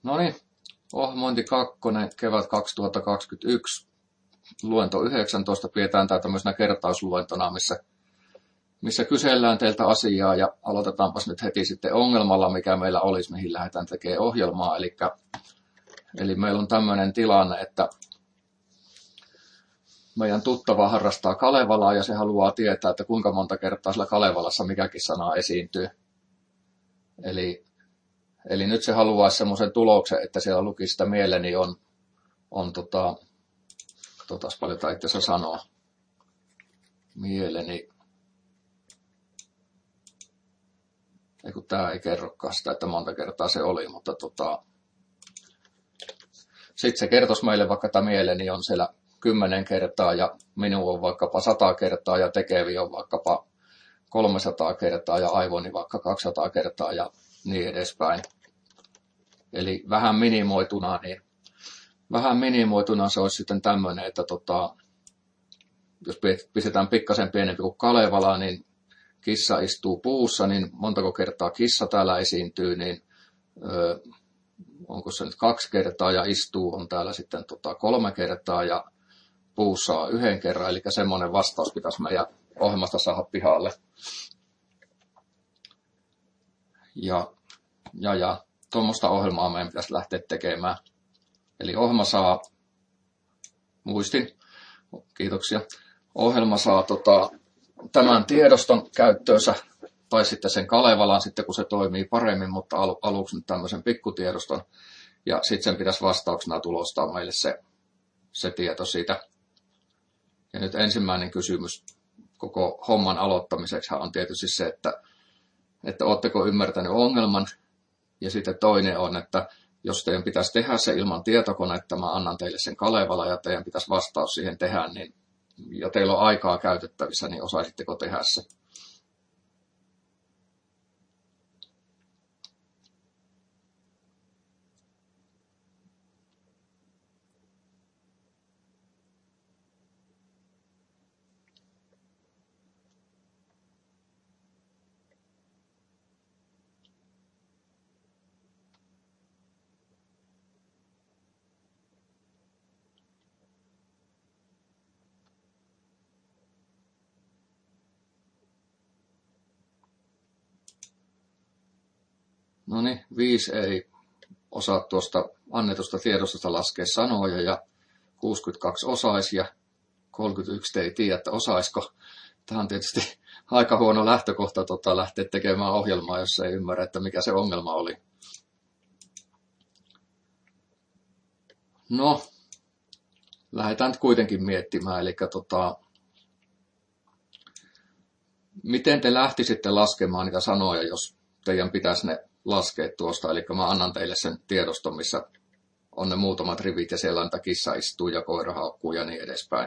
No niin, ohjelmointi 2, kevät 2021, luento 19, pidetään tää tämmöisenä kertausluentona, missä kysellään teiltä asiaa ja aloitetaanpas nyt heti sitten ongelmalla, mikä meillä olisi, mihin lähdetään tekemään ohjelmaa. Eli meillä on tämmöinen tilanne, että meidän tuttava harrastaa Kalevalaa ja se haluaa tietää, että kuinka monta kertaa sillä Kalevalassa mikäkin sana esiintyy. Eli nyt se haluaisi semmoisen tuloksen, että siellä lukisi, että mieleni on katsotaan paljon tämä itse asiassa sanoa. Mieleni. Ei kun tämä ei kerrokaan sitä, että monta kertaa se oli, mutta sitten se kertoisi meille vaikka, että mieleni on siellä 10 kertaa ja minun on vaikkapa 100 kertaa ja tekevi on vaikkapa 300 kertaa ja aivoni vaikka 200 kertaa ja niin edespäin. Eli vähän minimoituna se olisi sitten tämmöinen, että jos pistetään pikkasen pienempi kuin Kalevala, niin kissa istuu puussa, niin montako kertaa kissa täällä esiintyy, niin onko se nyt 2 kertaa ja istuu on täällä sitten 3 kertaa ja puussa on 1 kerran, eli semmoinen vastaus pitäisi meidän ohjelmasta saada pihalle. Ja tuommoista ohjelmaa meidän pitäisi lähteä tekemään. Eli ohjelma saa, kiitoksia, ohjelma saa tämän tiedoston käyttöönsä, tai sitten sen Kalevalan sitten, kun se toimii paremmin, mutta aluksi nyt tämmöisen pikkutiedoston, ja sitten sen pitäisi vastauksena tulostaa meille se tieto siitä. Ja nyt ensimmäinen kysymys koko homman aloittamiseksi on tietysti se, että ootteko ymmärtänyt ongelman, ja sitten toinen on, että jos teidän pitäisi tehdä se ilman tietokonetta, mä annan teille sen Kalevala ja teidän pitäisi vastaus siihen tehdä, niin, ja teillä on aikaa käytettävissä, niin osaisitteko tehdä se? No niin, 5 ei osaa tuosta annetusta tiedostosta laskea sanoja ja 62 osaisi ja 31 ei tiedä, että osaisiko. Tämä on tietysti aika huono lähtökohta lähteä tekemään ohjelmaa, jos ei ymmärrä, että mikä se ongelma oli. No, lähdetään nyt kuitenkin miettimään, eli miten te lähtisitte laskemaan niitä sanoja, jos teidän pitäisi ne laskea tuosta, eli mä annan teille sen tiedoston, missä on ne muutamat rivit ja siellä on, että kissa istuu ja koira haukkuu ja niin edespäin.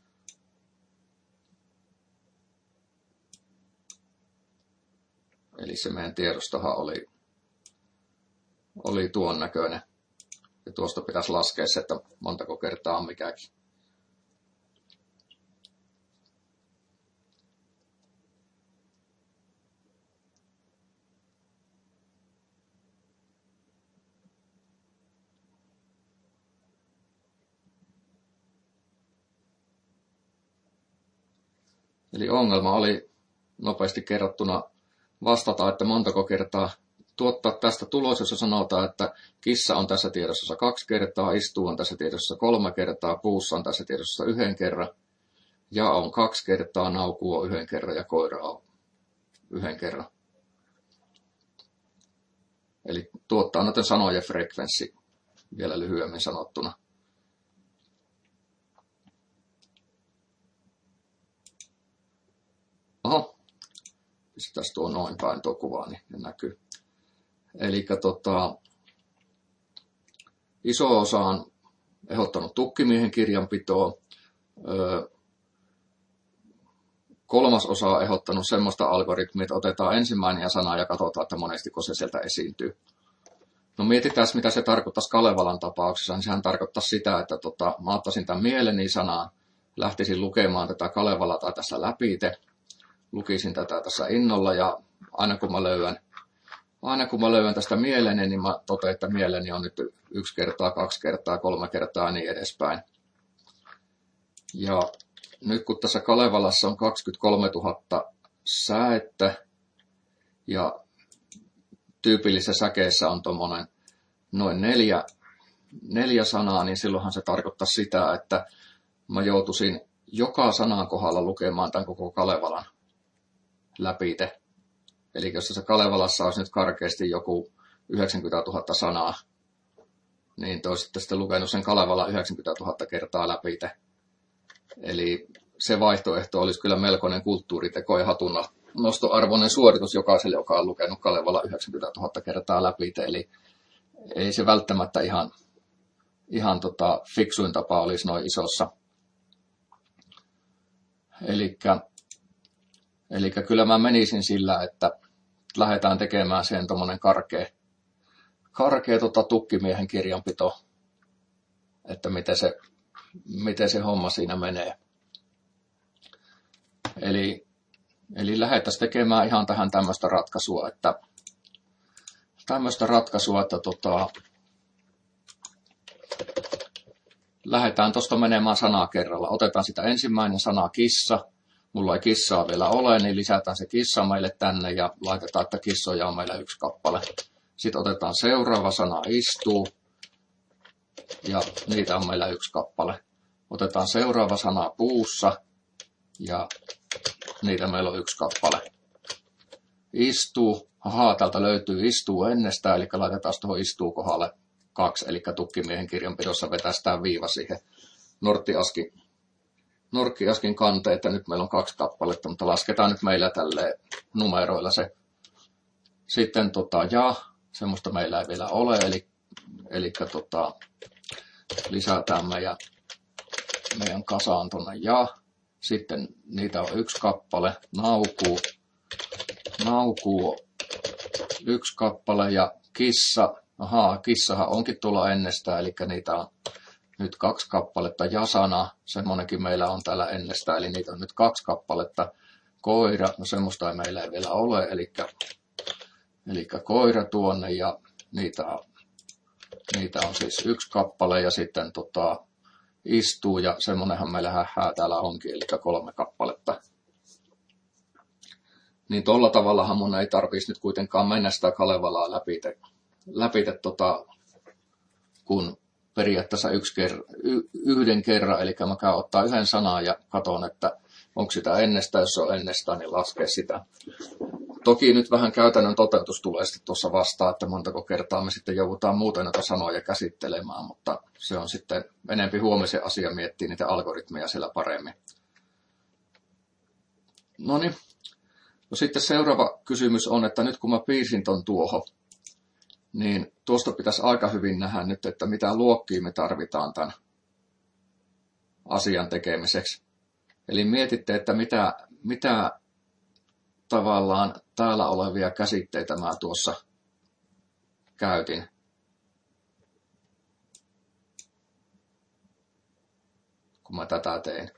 Eli se meidän tiedostohan oli tuon näköinen. Ja tuosta pitäisi laskea se, että montako kertaa on mikäkin. Eli ongelma oli nopeasti kerrottuna vastata, että montako kertaa tuottaa tästä tulos, jossa sanotaan, että kissa on tässä tiedossa 2 kertaa, istuu on tässä tiedossa 3 kertaa, puussa on tässä tiedossa 1 kerran, ja on 2 kertaa, naukuu on 1 kerran ja koira on 1 kerran. Eli tuottaa noiden sanojen frekvenssi vielä lyhyemmin sanottuna. Oho, pistetään tuo noin päin tuo kuva, niin ne näkyy. Eli iso osa on ehdottanut tukkimiehen kirjanpitoa. 3. osa on ehdottanut semmoista algoritmia, että otetaan ensimmäinen sana ja katsotaan, että monestiko se sieltä esiintyy. No mietitään, mitä se tarkoittaisi Kalevalan tapauksessa. Niin sehän tarkoittaisi sitä, että mä ottaisin tämän mieleni sanaan, lähtisin lukemaan tätä Kalevalaa tässä läpite, lukisin tätä tässä innolla ja aina kun mä löydän aina kun mä löydän tästä mieleni, niin mä totean, että mieleni on nyt 1 kertaa, 2 kertaa, 3 kertaa ja niin edespäin. Ja nyt kun tässä Kalevalassa on 23 000 säettä ja tyypillisessä säkeessä on tuommoinen noin 4 sanaa, niin silloinhan se tarkoittaa sitä, että mä joutuisin joka sanan kohdalla lukemaan tämän koko Kalevalan läpite. Eli jos tässä Kalevalassa olisi nyt karkeasti joku 90 000 sanaa, niin te olisitte sitten lukenut sen Kalevalan 90 000 kertaa läpite. Eli se vaihtoehto olisi kyllä melkoinen kulttuuriteko ja hatunnostoarvoinen suoritus jokaiselle, joka on lukenut Kalevala 90 000 kertaa läpite. Eli ei se välttämättä ihan fiksuin tapa olisi noin isossa. Eli kyllä mä menisin sillä, että lähdetään tekemään siihen tommonen karkea tukkimiehen kirjanpito, että miten se homma siinä menee. Eli lähdettäisiin tekemään ihan tähän tämmöistä ratkaisua, että lähdetään tuosta menemään sanaa kerralla. Otetaan sitä ensimmäinen sana kissa. Mulla ei kissaa vielä ole, niin lisätään se kissa meille tänne ja laitetaan, että kissoja on meillä 1 kappale. Sitten otetaan seuraava sana istuu ja niitä on meillä 1 kappale. Otetaan seuraava sana puussa ja niitä meillä on 1 kappale. Istuu, täältä löytyy istuu ennestään, eli laitetaan tuohon istuu kohdalle 2, eli tukkimiehen kirjanpidossa vetästään viiva siihen Norkkiaskin kanteen, että nyt meillä on 2 kappaletta, mutta lasketaan nyt meillä tälleen numeroilla se. Sitten ja, semmoista meillä ei vielä ole, eli lisätään meidän kasaan tuonne ja. Sitten niitä on 1 kappale, naukuu 1 kappale ja kissa. Kissahan onkin tuolla ennestään, eli niitä on nyt 2 kappaletta. Jasana, semmonenkin meillä on täällä ennestään, eli niitä on nyt 2 kappaletta. Koira, no semmoista ei meillä ei vielä ole, eli koira tuonne ja niitä on siis 1 kappale ja sitten istuu ja semmonenhan meillä hähää täällä onkin, eli 3 kappaletta. Niin tolla tavallahan mun ei tarvitsisi nyt kuitenkaan mennä sitä Kalevalaa läpite kun periaatteessa yhden kerran, eli mä käyn ottaa 1 sanan ja katon, että onko sitä ennestään, jos se on ennestään, niin laskee sitä. Toki nyt vähän käytännön toteutus tulee sitten tuossa vastaan, että montako kertaa me sitten joudutaan muuten näitä sanoja käsittelemään, mutta se on sitten enempi huomisen asia miettiä niitä algoritmeja siellä paremmin. Noniin. No sitten seuraava kysymys on, että nyt kun mä piirsin ton tuohon, niin tuosta pitäisi aika hyvin nähdä nyt, että mitä luokkia me tarvitaan tämän asian tekemiseksi. Eli mietitte, että mitä tavallaan täällä olevia käsitteitä mä tuossa käytin. Kun mä tätä tein.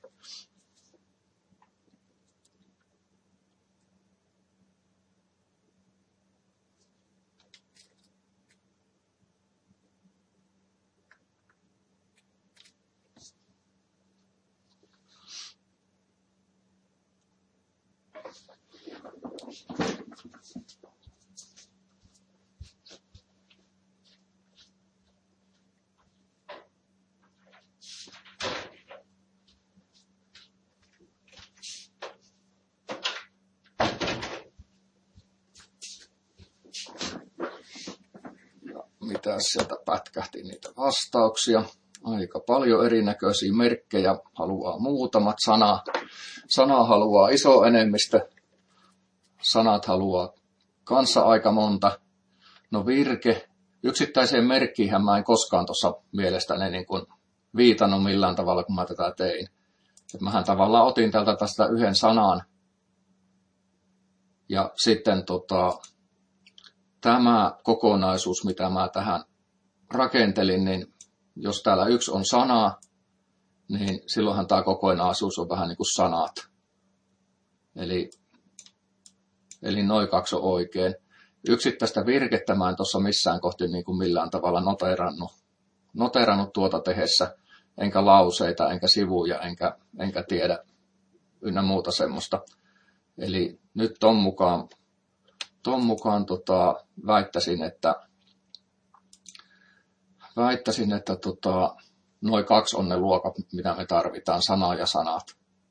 Mitä sieltä pätkähti niitä vastauksia. Aika paljon erinäköisiä merkkejä. Haluaa muutamat sana haluaa iso enemmistö. Sanat haluaa kanssa aika monta. No virke. Yksittäiseen merkkiinhän mä en koskaan tuossa mielestäni niin kuin viitannut millään tavalla, kun mä tätä tein. Et mähän tavallaan otin tästä 1 sanan. Ja sitten tämä kokonaisuus, mitä mä tähän rakentelin, niin jos täällä 1 on sana, niin silloinhan tämä kokonaisuus on vähän niin kuin sanat. Eli noin 2 on oikein. Yksittäistä virkettä mä en tuossa missään kohti niin kuin millään tavalla noteerannut tuota tehessä, enkä lauseita, enkä sivuja, enkä tiedä ynnä muuta semmoista. Eli nyt ton mukaan väittäisin, että noin 2 on ne luokat, mitä me tarvitaan, sana ja sanat.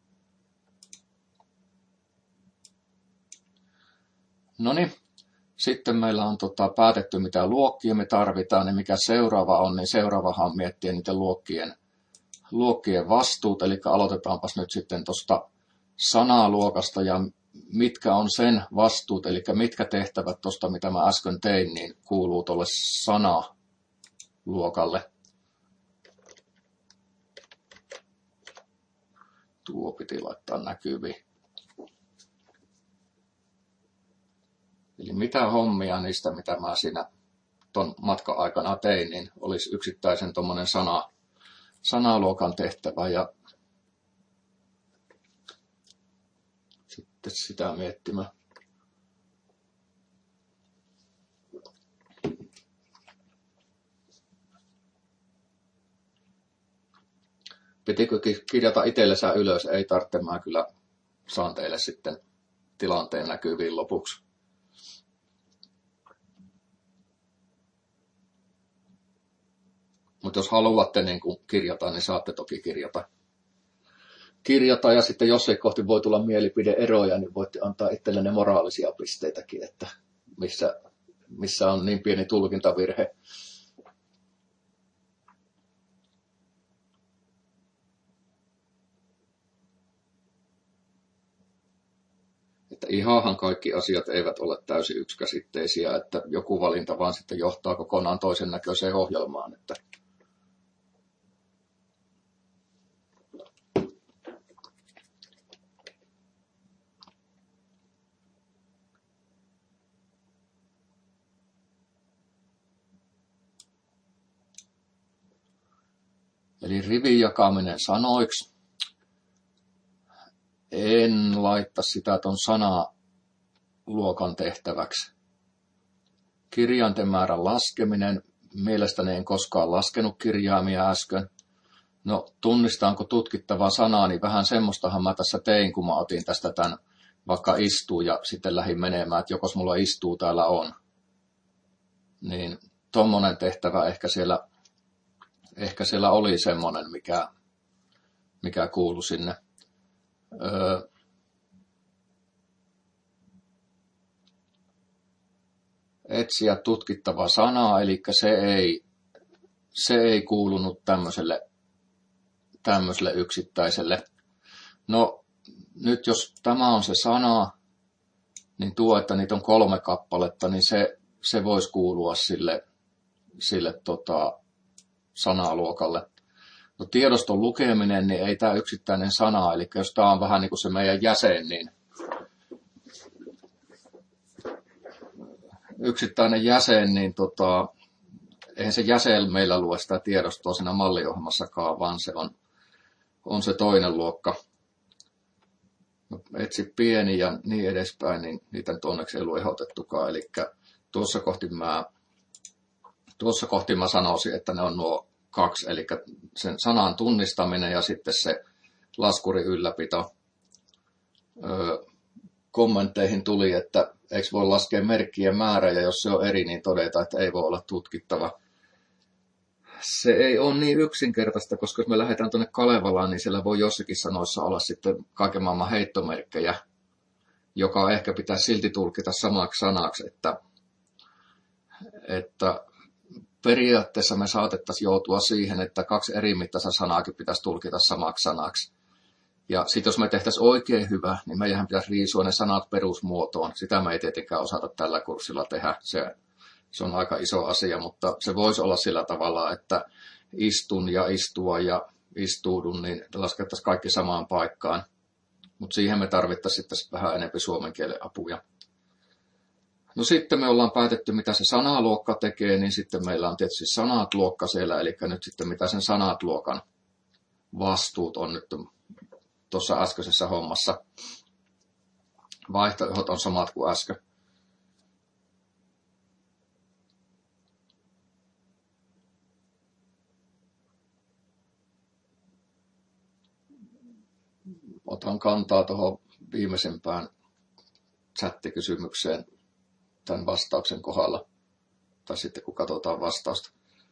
Noniin, sitten meillä on päätetty, mitä luokkia me tarvitaan, ja mikä seuraava on, niin seuraavahan miettiä niiden luokkien vastuut, eli aloitetaanpas nyt sitten tuosta sanaluokasta, ja mitkä on sen vastuut, eli mitkä tehtävät tuosta, mitä mä äsken tein, niin kuuluu tuolle sanaluokalle. Tuo piti laittaa näkyviin. Eli mitä hommia niistä, mitä mä siinä ton matkan aikana tein, niin olisi yksittäisen tommonen sanaluokan tehtävä ja sitten sitä miettimään. Pitikö kirjata itsellensä ylös? Ei tarvitse, mä kyllä saan teille sitten tilanteen näkyviin lopuksi. Mutta jos haluatte niin kun kirjata, niin saatte toki kirjata. Ja sitten jos ei kohti voi tulla mielipideeroja, niin voitte antaa itsellenne moraalisia pisteitäkin, että missä on niin pieni tulkintavirhe. Että ihanhan kaikki asiat eivät ole täysin yksikäsitteisiä, että joku valinta vaan sitten johtaa kokonaan toisen näköiseen ohjelmaan. Että eli rivin jakaminen sanoiksi. En laita sitä ton sanaluokan tehtäväksi. Kirjainten määrän laskeminen. Mielestäni en koskaan laskenut kirjaimia äsken. No, tunnistaanko tutkittavaa sanaa, niin vähän semmoistahan mä tässä tein, kun mä otin tästä tämän vaikka istuu ja sitten lähdin menemään, että jokos mulla istuu täällä on. Niin tommonen tehtävä ehkä siellä oli semmonen, mikä kuului sinne. Etsiä tutkittavaa sanaa, eli se ei kuulunut tämmöiselle yksittäiselle. No nyt jos tämä on se sana, niin tuo, että niitä on 3 kappaletta, niin se voisi kuulua sille sanaluokalle. No tiedoston lukeminen, niin ei tämä yksittäinen sana, eli jos tämä on vähän niin kuin se meidän jäsen, niin yksittäinen jäsen, niin eihän se jäsen meillä lue sitä tiedostoa siinä malliohjelmassakaan, vaan se on se toinen luokka. No, etsi pieni ja niin edespäin, niin niitä nyt onneksi ei ollut ehdotettukaan, eli tuossa kohti mä sanoisin, että ne on nuo 2, eli sen sanan tunnistaminen ja sitten se laskurin ylläpito. Kommentteihin tuli, että eikö voi laskea merkkien määrä, ja jos se on eri, niin todeta, että ei voi olla tutkittava. Se ei ole niin yksinkertaista, koska jos me lähdetään tuonne Kalevalaan, niin siellä voi jossakin sanoissa olla sitten kaiken maailman heittomerkkejä, joka ehkä pitäisi silti tulkita samaksi sanaksi, että periaatteessa me saatettaisiin joutua siihen, että 2 eri mittaista sanaakin pitäisi tulkita samaksi sanaksi. Ja sitten jos me tehtäisiin oikein hyvä, niin meidän pitäisi riisua ne sanat perusmuotoon. Sitä me ei tietenkään osata tällä kurssilla tehdä. Se on aika iso asia, mutta se voisi olla sillä tavalla, että istun ja istua ja istuudun, niin laskettaisiin kaikki samaan paikkaan. Mutta siihen me tarvittaisiin sitten vähän enemmän suomen kielen apuja. No sitten me ollaan päätetty, mitä se sanaluokka tekee, niin sitten meillä on tietysti sanat-luokka siellä, eli nyt sitten mitä sen sanat-luokan vastuut on nyt tuossa äskeisessä hommassa. Vaihtoehdot on samat kuin äsken. otan kantaa tuohon viimeisempään chattikysymykseen tämän vastauksen kohdalla, tai sitten kun katsotaan vastausta.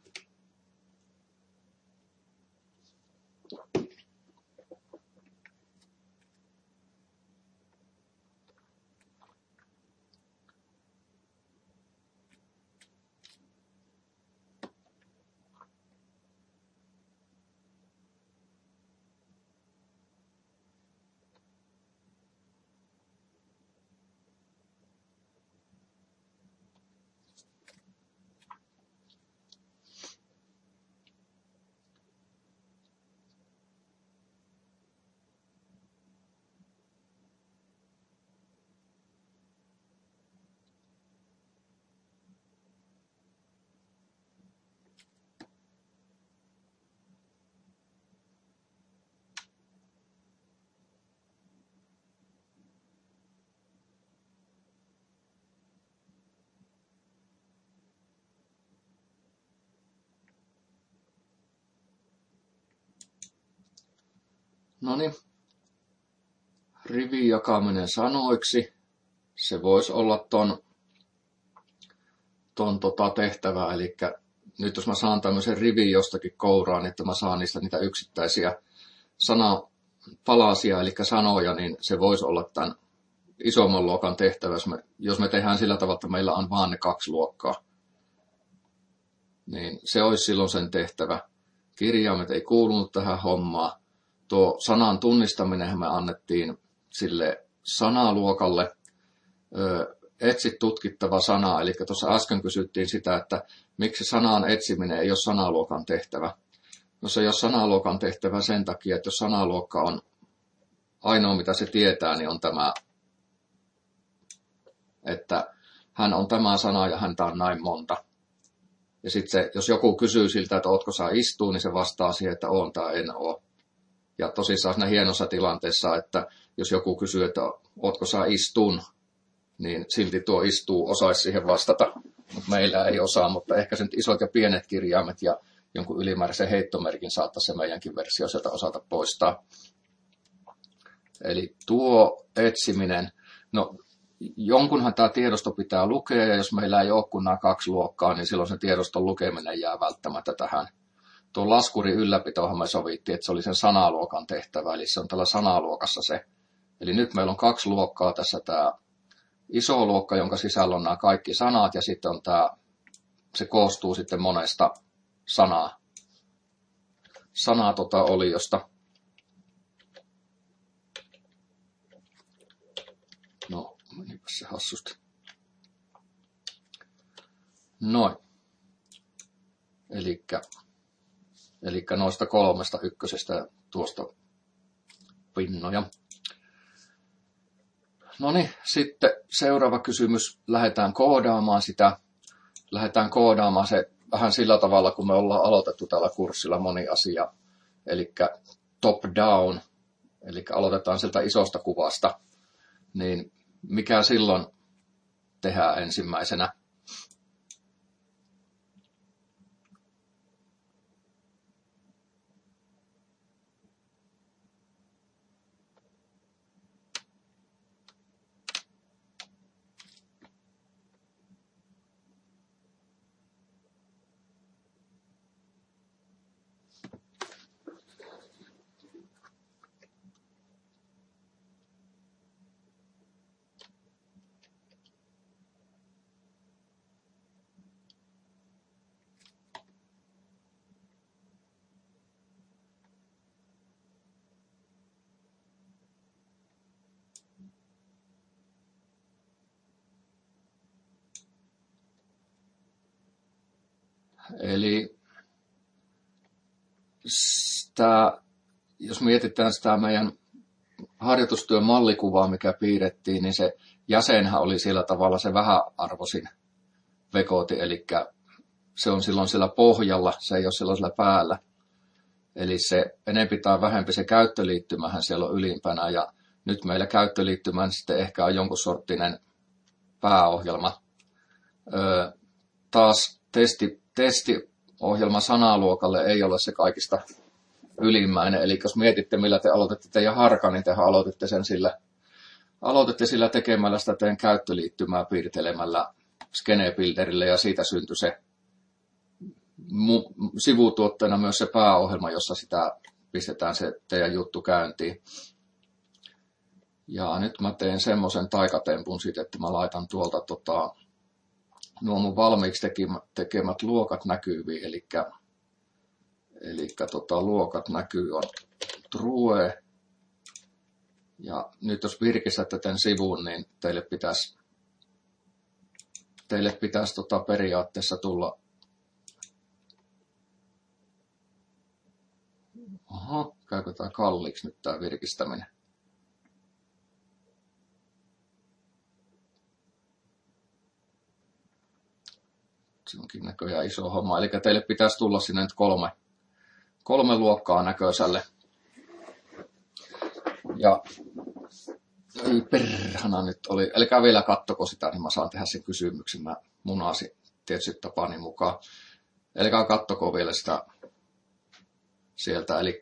No niin, rivin jakaminen sanoiksi, se voisi olla ton tehtävää, eli nyt jos mä saan tämmöisen rivin jostakin kouraan, että mä saan niitä yksittäisiä sanapalasia, eli sanoja, niin se voisi olla tämän isomman luokan tehtävä, jos me tehdään sillä tavalla, että meillä on vaan ne 2 luokkaa. Niin se olisi silloin sen tehtävä. Kirjaimet ei kuulunut tähän hommaan. Tuo sanan tunnistaminen me annettiin sille sanaluokalle. Etsi tutkittava sana, eli tuossa äsken kysyttiin sitä, että miksi sanan etsiminen ei ole sanaluokan tehtävä. No se ei ole sanaluokan tehtävä sen takia, että jos sanaluokka on ainoa mitä se tietää, niin on tämä, että hän on tämä sana ja häntä on näin monta. Ja sitten jos joku kysyy siltä, että ootko saa istua, niin se vastaa siihen, että oon tai en oo. Ja tosissaan siinä hienossa tilanteessa, että jos joku kysyy, että ootko saa istun, niin silti tuo istuu osaisi siihen vastata. Mutta meillä ei osaa, mutta ehkä sen isot ja pienet kirjaimet ja jonkun ylimääräisen heittomerkin saattaisi se meidänkin versio sieltä osata poistaa. Eli tuo etsiminen, no jonkunhan tämä tiedosto pitää lukea, ja jos meillä ei ole kuin nämä 2 luokkaa, niin silloin se tiedoston lukeminen jää välttämättä tähän. Tuo laskurin ylläpitohan me sovittiin, että se oli sen sanaluokan tehtävä, eli se on tällä sanaluokassa se. Eli nyt meillä on 2 luokkaa tässä, tämä iso luokka, jonka sisällä on nämä kaikki sanat, ja sitten on se koostuu sitten monesta sanaa oliosta. No, menipäs se hassusti. Noin. Eli noista 3 ykkösestä ja tuosta pinnoja. No niin, sitten seuraava kysymys. Lähdetään koodaamaan se vähän sillä tavalla, kun me ollaan aloitettu tällä kurssilla moni asia. Eli top down, eli aloitetaan sieltä isosta kuvasta. Niin mikä silloin tehdään ensimmäisenä? Eli jos mietitään sitä meidän harjoitustyön mallikuvaa, mikä piirrettiin, niin se jäsenhän oli sillä tavalla se vähäarvoisin vekoti, eli se on silloin sillä pohjalla, se ei ole silloin sillä päällä. Eli se enempi tai vähempi se käyttöliittymähän siellä on ylimpänä, ja nyt meillä käyttöliittymän sitten ehkä on jonkun sorttinen pääohjelma. Taas testiohjelma sanaluokalle ei ole se kaikista ylimmäinen. Eli jos mietitte, millä te aloitette teidän harkan, niin tehän aloitette sillä tekemällä sitä teidän käyttöliittymää piirtelemällä Skenebuilderille, ja siitä syntyi se sivutuotteena myös se pääohjelma, jossa sitä pistetään se teidän juttu käyntiin. Ja nyt mä teen semmoisen taikatempun siitä, että mä laitan tuolta nuo mun valmiiksi tekemät luokat näkyviin, eli luokat näkyy on true. Ja nyt jos virkistätte tämän sivun, niin teille pitäisi periaatteessa tulla. Käykö tää kalliiksi nyt tää virkistäminen? Se onkin näköjään iso homma. Eli teille pitäisi tulla sinne nyt kolme luokkaa näköiselle. Ja ei perhana nyt oli. Eli vielä kattoko sitä, niin mä saan tehdä sen kysymyksen. Mä munasin tietysti tapani mukaan. Eli kattoko vielä sitä sieltä. Eli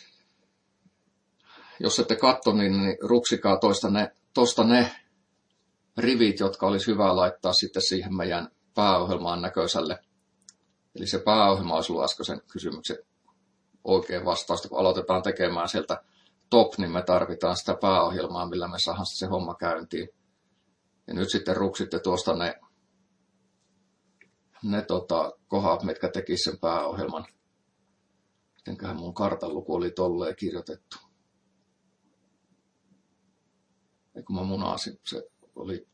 jos ette katso, niin ruksikaa tosta ne rivit, jotka olisi hyvä laittaa sitten siihen meidän pääohjelmaan näköiselle. Eli se pääohjelma olisi ollut äskeisen kysymyksen oikein vastausta. Kun aloitetaan tekemään sieltä top, niin me tarvitaan sitä pääohjelmaa, millä me saadaan se homma käyntiin. Ja nyt sitten ruksitte tuosta ne kohdat, mitkä tekisivät sen pääohjelman. Mitenköhän mun kartanluku oli tolleen kirjoitettu. Ja kun mä munasin, se oli.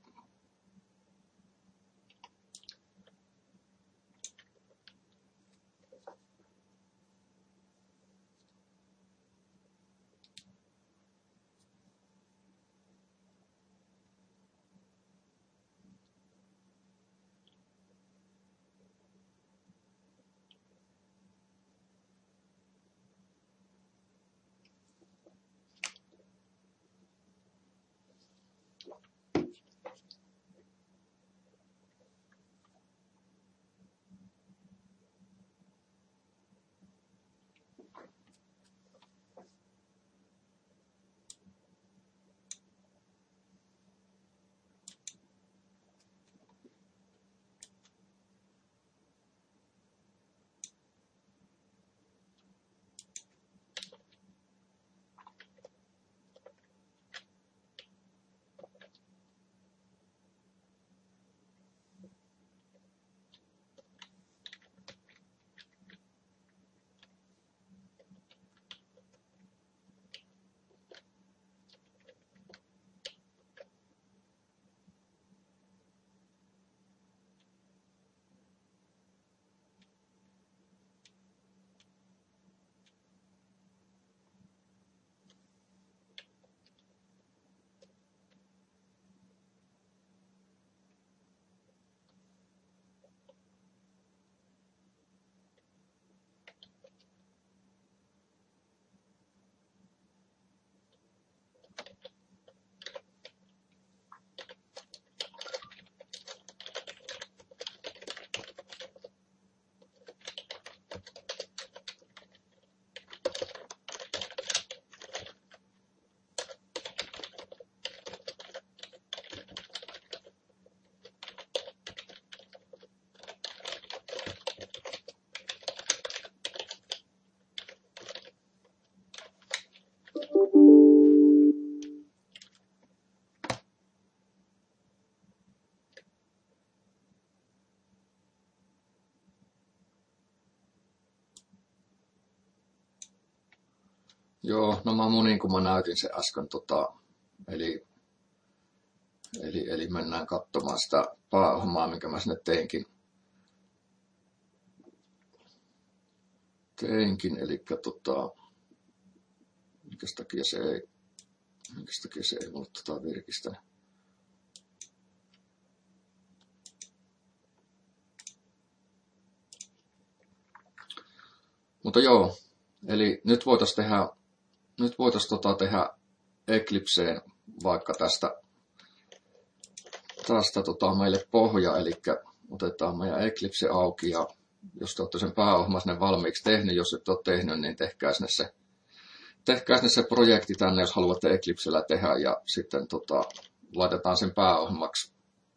Joo, no mä munin, kun mä näytin sen äsken, eli mennään katsomaan sitä pääohjelmaa, minkä mä sinne teinkin, eli minkä takia se ei mulle virkistänyt. Mutta joo, eli nyt voitaisiin tehdä Eclipseen vaikka tästä meille pohja, eli otetaan meidän Eclipse auki ja jos te olette sen pääohjelman sinne valmiiksi tehnyt, jos et ole tehnyt, niin tehkää sinne se projekti tänne, jos haluatte Eclipsellä tehdä, ja sitten laitetaan sen pääohjelmaksi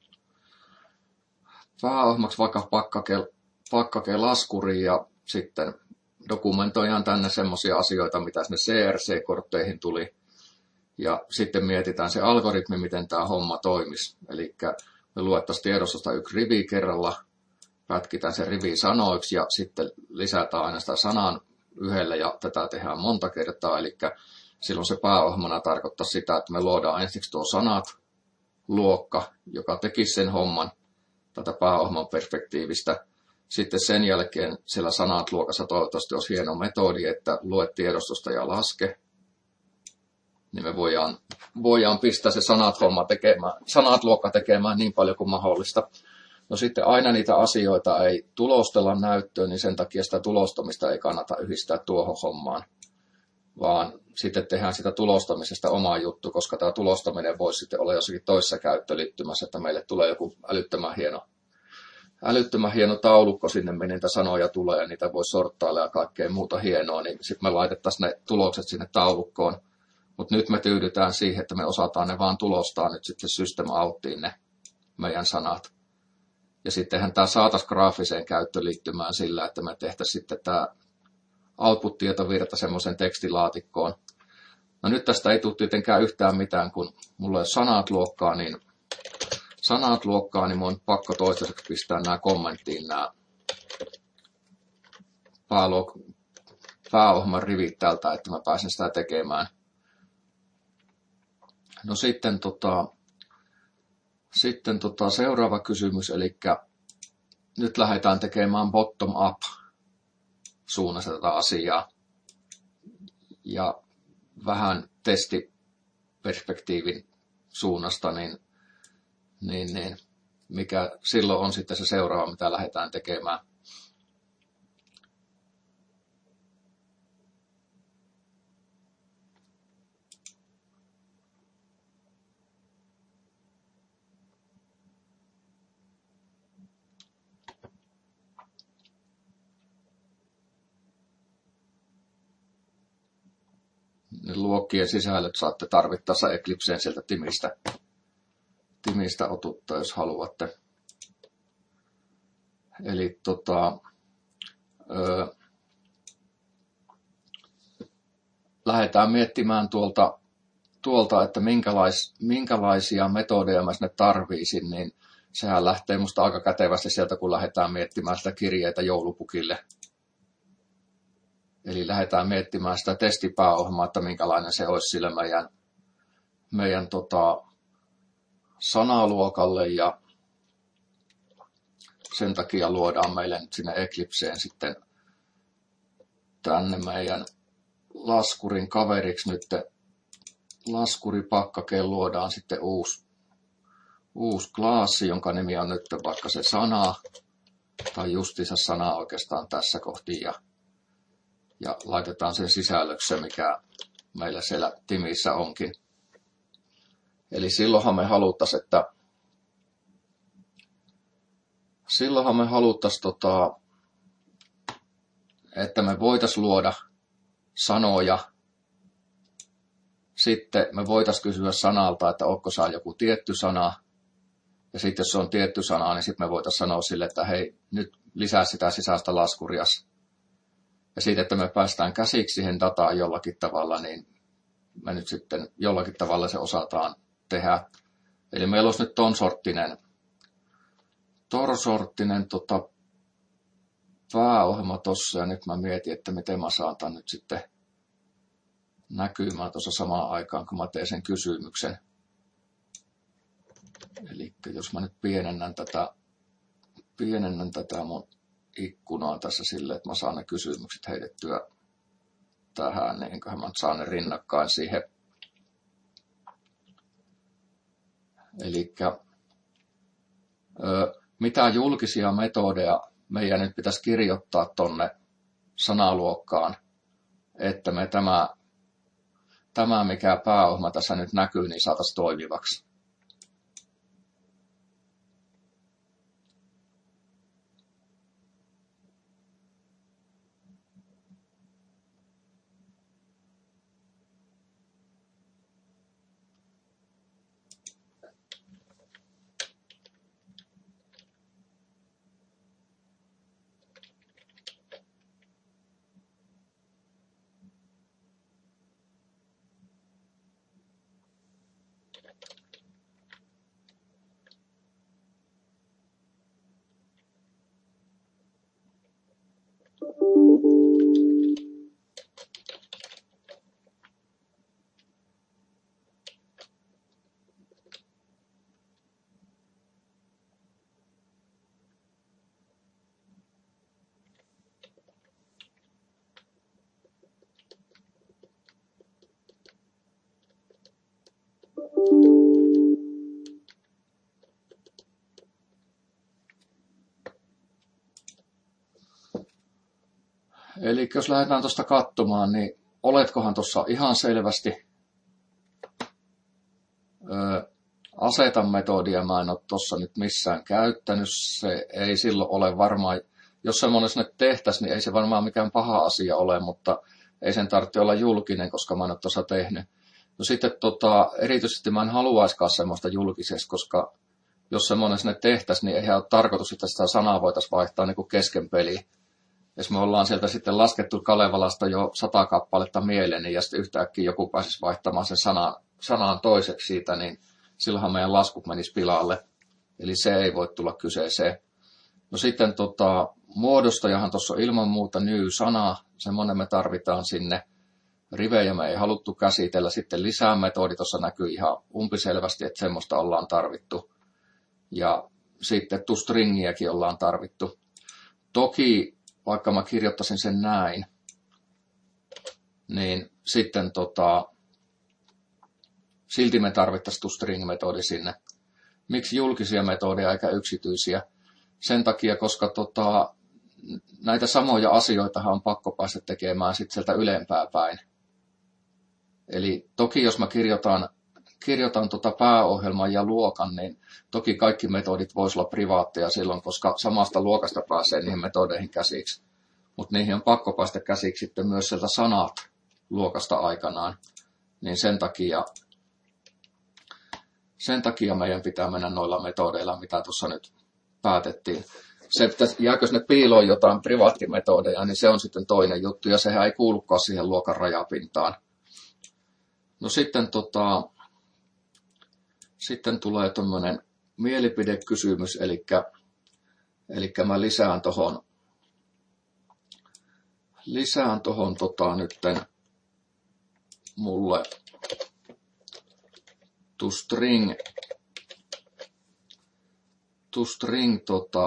vaikka pakkake laskuriin, ja sitten dokumentoidaan tänne semmoisia asioita, mitä sinne CRC-kortteihin tuli, ja sitten mietitään se algoritmi, miten tämä homma toimisi. Eli me luettaisiin tiedostosta yksi rivi kerralla, pätkitään se rivi sanoiksi, ja sitten lisätään aina sitä sanan yhdelle, ja tätä tehdään monta kertaa. Eli silloin se pääohjelmana tarkoittaa sitä, että me luodaan ensiksi tuo sanat-luokka, joka tekisi sen homman tätä pääohjelman perspektiivistä. Sitten sen jälkeen siellä sanat-luokassa toivottavasti olisi hieno metodi, että lue tiedostosta ja laske. Niin me voidaan pistää se sanat-luokka tekemään niin paljon kuin mahdollista. No sitten aina niitä asioita ei tulostella näyttöön, niin sen takia sitä tulostamista ei kannata yhdistää tuohon hommaan, vaan sitten tehdään sitä tulostamisesta oma juttu, koska tämä tulostaminen voisi sitten olla jossakin toisessa käyttöliittymässä, että meille tulee joku älyttömän hieno taulukko sinne, minne niitä sanoja tulee, ja niitä voi sorttailla ja kaikkea muuta hienoa, niin sitten me laitettaisiin ne tulokset sinne taulukkoon. Mutta nyt me tyydytään siihen, että me osataan ne vaan tulostaa nyt sitten system outtiin ne meidän sanat. Ja sittenhän tämä saataisiin graafiseen käyttöliittymään sillä, että me tehtäisiin sitten tämä output-tietovirta semmoisen tekstilaatikkoon. No nyt tästä ei tule tietenkään yhtään mitään, kun mulla ei ole sanat-luokkaa, niin mun on pakko toistaiseksi pistää nämä kommenttiin, nämä pääohjelman rivit tältä, että mä pääsen sitä tekemään. No sitten seuraava kysymys, eli nyt lähdetään tekemään bottom-up suunnassa tätä asiaa ja vähän testiperspektiivin suunnasta, niin mikä silloin on sitten se seuraava, mitä lähdetään tekemään. Ne luokkien sisällöt saatte tarvittaessa Eclipseen sieltä timistä otutta, jos haluatte. Eli lähdetään miettimään tuolta, että minkälaisia metodeja mä sinne tarviisin, niin sehän lähtee musta aika kätevästi sieltä, kun lähdetään miettimään sitä kirjeitä joulupukille. Eli lähdetään miettimään sitä testipääohjelmaa, että minkälainen se olisi sille meidän sanaluokalle, ja sen takia luodaan meille nyt sinne Eclipseen sitten tänne meidän laskurin kaveriksi nyt laskuripakkakeen luodaan sitten uusi klaassi, jonka nimi on nyt vaikka se sana, tai justiinsa sana oikeastaan tässä kohti, ja laitetaan sen sisällöksi, mikä meillä siellä timissä onkin. Eli silloinhan me haluttaisiin, että me voitaisiin luoda sanoja. Sitten me voitaisiin kysyä sanalta, että onko se joku tietty sana. Ja sitten jos se on tietty sana, niin sitten me voitaisiin sanoa sille, että hei, nyt lisää sitä sisäistä laskurias. Ja siitä, että me päästään käsiksi siihen dataan jollakin tavalla, niin me nyt sitten jollakin tavalla se osataan tehdä. Eli meillä olisi nyt ton sorttinen pääohjelma tossa, ja nyt mä mietin, että miten mä saan nyt sitten näkymään tuossa samaan aikaan, kun mä teen sen kysymyksen. Eli jos mä nyt pienennän tätä mun ikkunaa tässä silleen, että mä saan ne kysymykset heitettyä tähän, niin enköhän mä saan ne rinnakkain siihen. Eli mitä julkisia metodeja meidän nyt pitäisi kirjoittaa tonne sanaluokkaan, että me tämä mikä pääohjelma tässä nyt näkyy, niin saataisiin toimivaksi. Eli jos lähdetään tuosta katsomaan, niin oletkohan tuossa ihan selvästi asetan metodia, mä en ole tuossa nyt missään käyttänyt, se ei silloin ole varmaan, jos semmoinen sinne tehtäisiin, niin ei se varmaan mikään paha asia ole, mutta ei sen tarvitse olla julkinen, koska mä en ole tuossa tehnyt. No sitten erityisesti mä en haluaisikaan semmoista julkisesti, koska jos semmoinen sinne tehtäisiin, niin eihän ole tarkoitus, että sitä sanaa voitaisiin vaihtaa niin kuin kesken peliin. Jos me ollaan sieltä sitten laskettu Kalevalasta jo 100 kappaletta mieleen, niin ja sitten yhtäkkiä joku pääsisi vaihtamaan sen sanaan toiseksi siitä, niin silloinhan meidän laskut menisi pilalle. Eli se ei voi tulla kyseeseen. No sitten muodostajahan tuossa on ilman muuta new-sana, semmoinen me tarvitaan sinne. Rivejä me ei haluttu käsitellä, sitten lisää metodi tuossa näkyy ihan umpiselvästi, että semmoista ollaan tarvittu. Ja sitten toStringiäkin ollaan tarvittu. Toki, vaikka mä kirjoittaisin sen näin, niin sitten silti me tarvittaisiin toString-metodi sinne. Miksi julkisia metodeja eikä yksityisiä? Sen takia, koska näitä samoja asioitahan on pakko päästä tekemään sitten sieltä ylempää päin. Eli toki jos mä kirjoitan pääohjelman ja luokan, niin toki kaikki metodit voisivat olla privaatteja silloin, koska samasta luokasta pääsee niihin metodeihin käsiksi. Mutta niihin on pakko päästä käsiksi sitten myös sieltä sanat luokasta aikanaan. Niin sen takia meidän pitää mennä noilla metodeilla, mitä tuossa nyt päätettiin. Se, jääkö sinne piiloon jotain privaattimetodeja, niin se on sitten toinen juttu, ja sehän ei kuulukaan siihen luokan rajapintaan. No sitten tulee tuommoinen mielipidekysymys, eli mä lisään tohon nytten mulle toString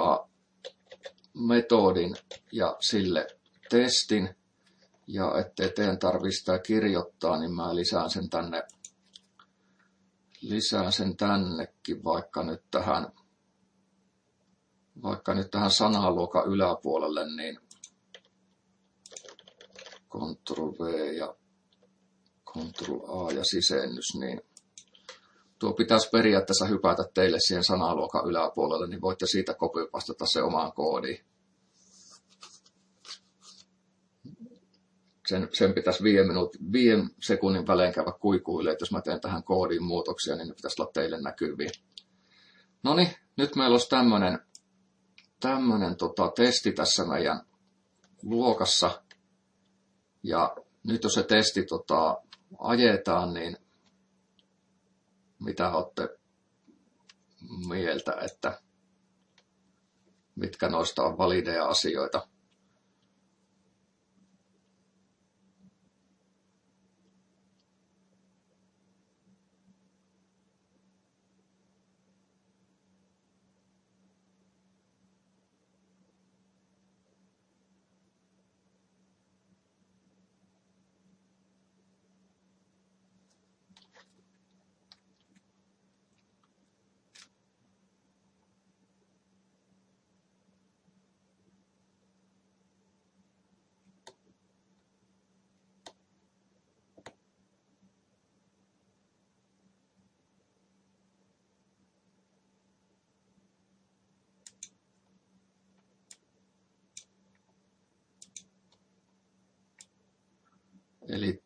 metodin ja sille testin, ja ettei teidän tarvitse sitä kirjoittaa, niin mä lisään sen tännekin vaikka nyt tähän sanaluokan yläpuolelle, niin Ctrl-V ja Ctrl-A ja sisennys, niin tuo pitäisi periaatteessa hypätä teille siihen sanaluokan yläpuolelle, niin voitte siitä copypastata se omaan koodiin. Sen pitäisi 5 sekunnin välein käydä kuikuille, että jos mä teen tähän koodiin muutoksia, niin ne pitäisi olla teille näkyviä. No niin, nyt meillä olisi tämmönen testi tässä meidän luokassa. Ja nyt jos se testi ajetaan, niin mitä olette mieltä, että mitkä noista on valideja asioita? Eli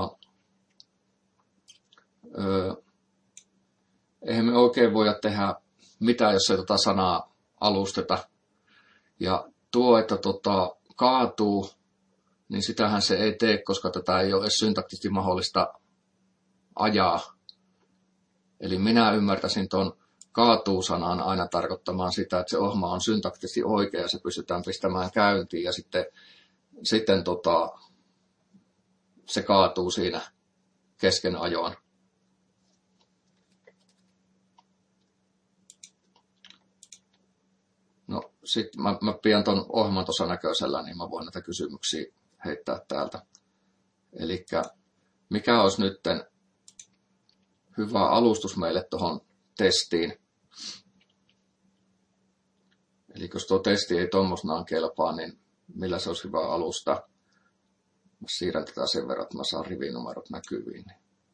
eihän me oikein voida tehdä mitään, jos ei sanaa alusteta. Ja tuo, että kaatuu, niin sitähän se ei tee, koska tätä ei ole edes syntaktisesti mahdollista ajaa. Eli minä ymmärtäisin tuon kaatuu-sanan aina tarkoittamaan sitä, että se ohjelma on syntaktisesti oikea ja se pystytään pistämään käyntiin. Ja sitten sitten se kaatuu siinä kesken ajoon. No sitten mä pidän ton ohjelman tuossa näköisellä, niin mä voin näitä kysymyksiä heittää täältä. Elikkä mikä olisi nytten hyvä alustus meille tuohon testiin? Eli jos tuo testi ei tuommoisenaan kelpaa, niin millä se olisi hyvä alusta? Mä siirrän tätä sen verran, että mä saan rivinumerot näkyviin.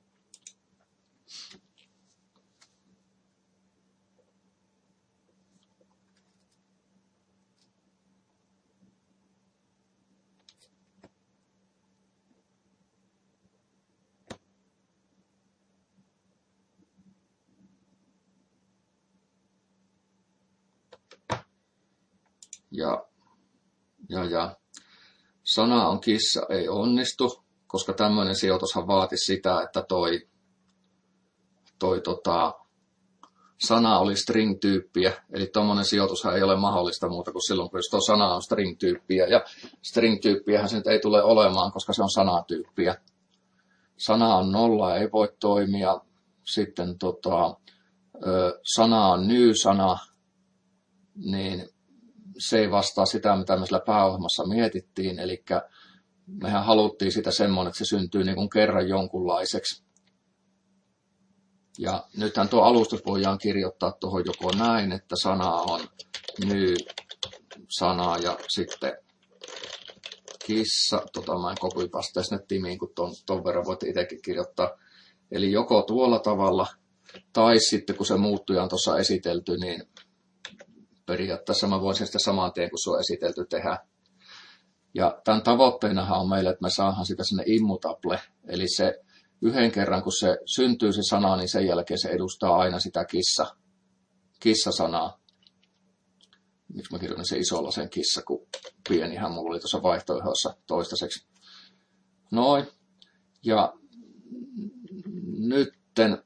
Ja sana on kissa ei onnistu, koska tämmöinen sijoitushan vaatisi sitä, että toi sana oli string-tyyppiä. Eli tuommoinen sijoitushan ei ole mahdollista muuta kuin silloin, kun tuo sana on string-tyyppiä. Ja string-tyyppiähän se nyt ei tule olemaan, koska se on sanatyyppiä. Sana on nolla, ei voi toimia. Sitten sana on ny-sana, niin se ei vastaa sitä, mitä me sillä pääohjelmassa mietittiin. Eli mehän haluttiin sitä semmoinen, että se syntyy niin kuin kerran jonkunlaiseksi. Ja nythän tuo alustus voidaan kirjoittaa tuohon joko näin, että sana on ny-sana ja sitten kissa. Mä en copy-pastea sinne timiin, kun ton verran voitte itsekin kirjoittaa. Eli joko tuolla tavalla, tai sitten kun se muuttuja on tuossa esitelty, niin periaatteessa mä voisin sitä saman tien, kun se on esitelty, tehdä. Ja tämän tavoitteenahan on meille, että me saadaan sitä sinne immutable, eli se yhden kerran, kun se syntyy se sana, niin sen jälkeen se edustaa aina sitä kissa-sanaa. Miksi mä kirjoitan se isolla sen kissa, kun pienihän mulla oli tuossa vaihtoehdossa toistaiseksi. Noin. Ja nytten.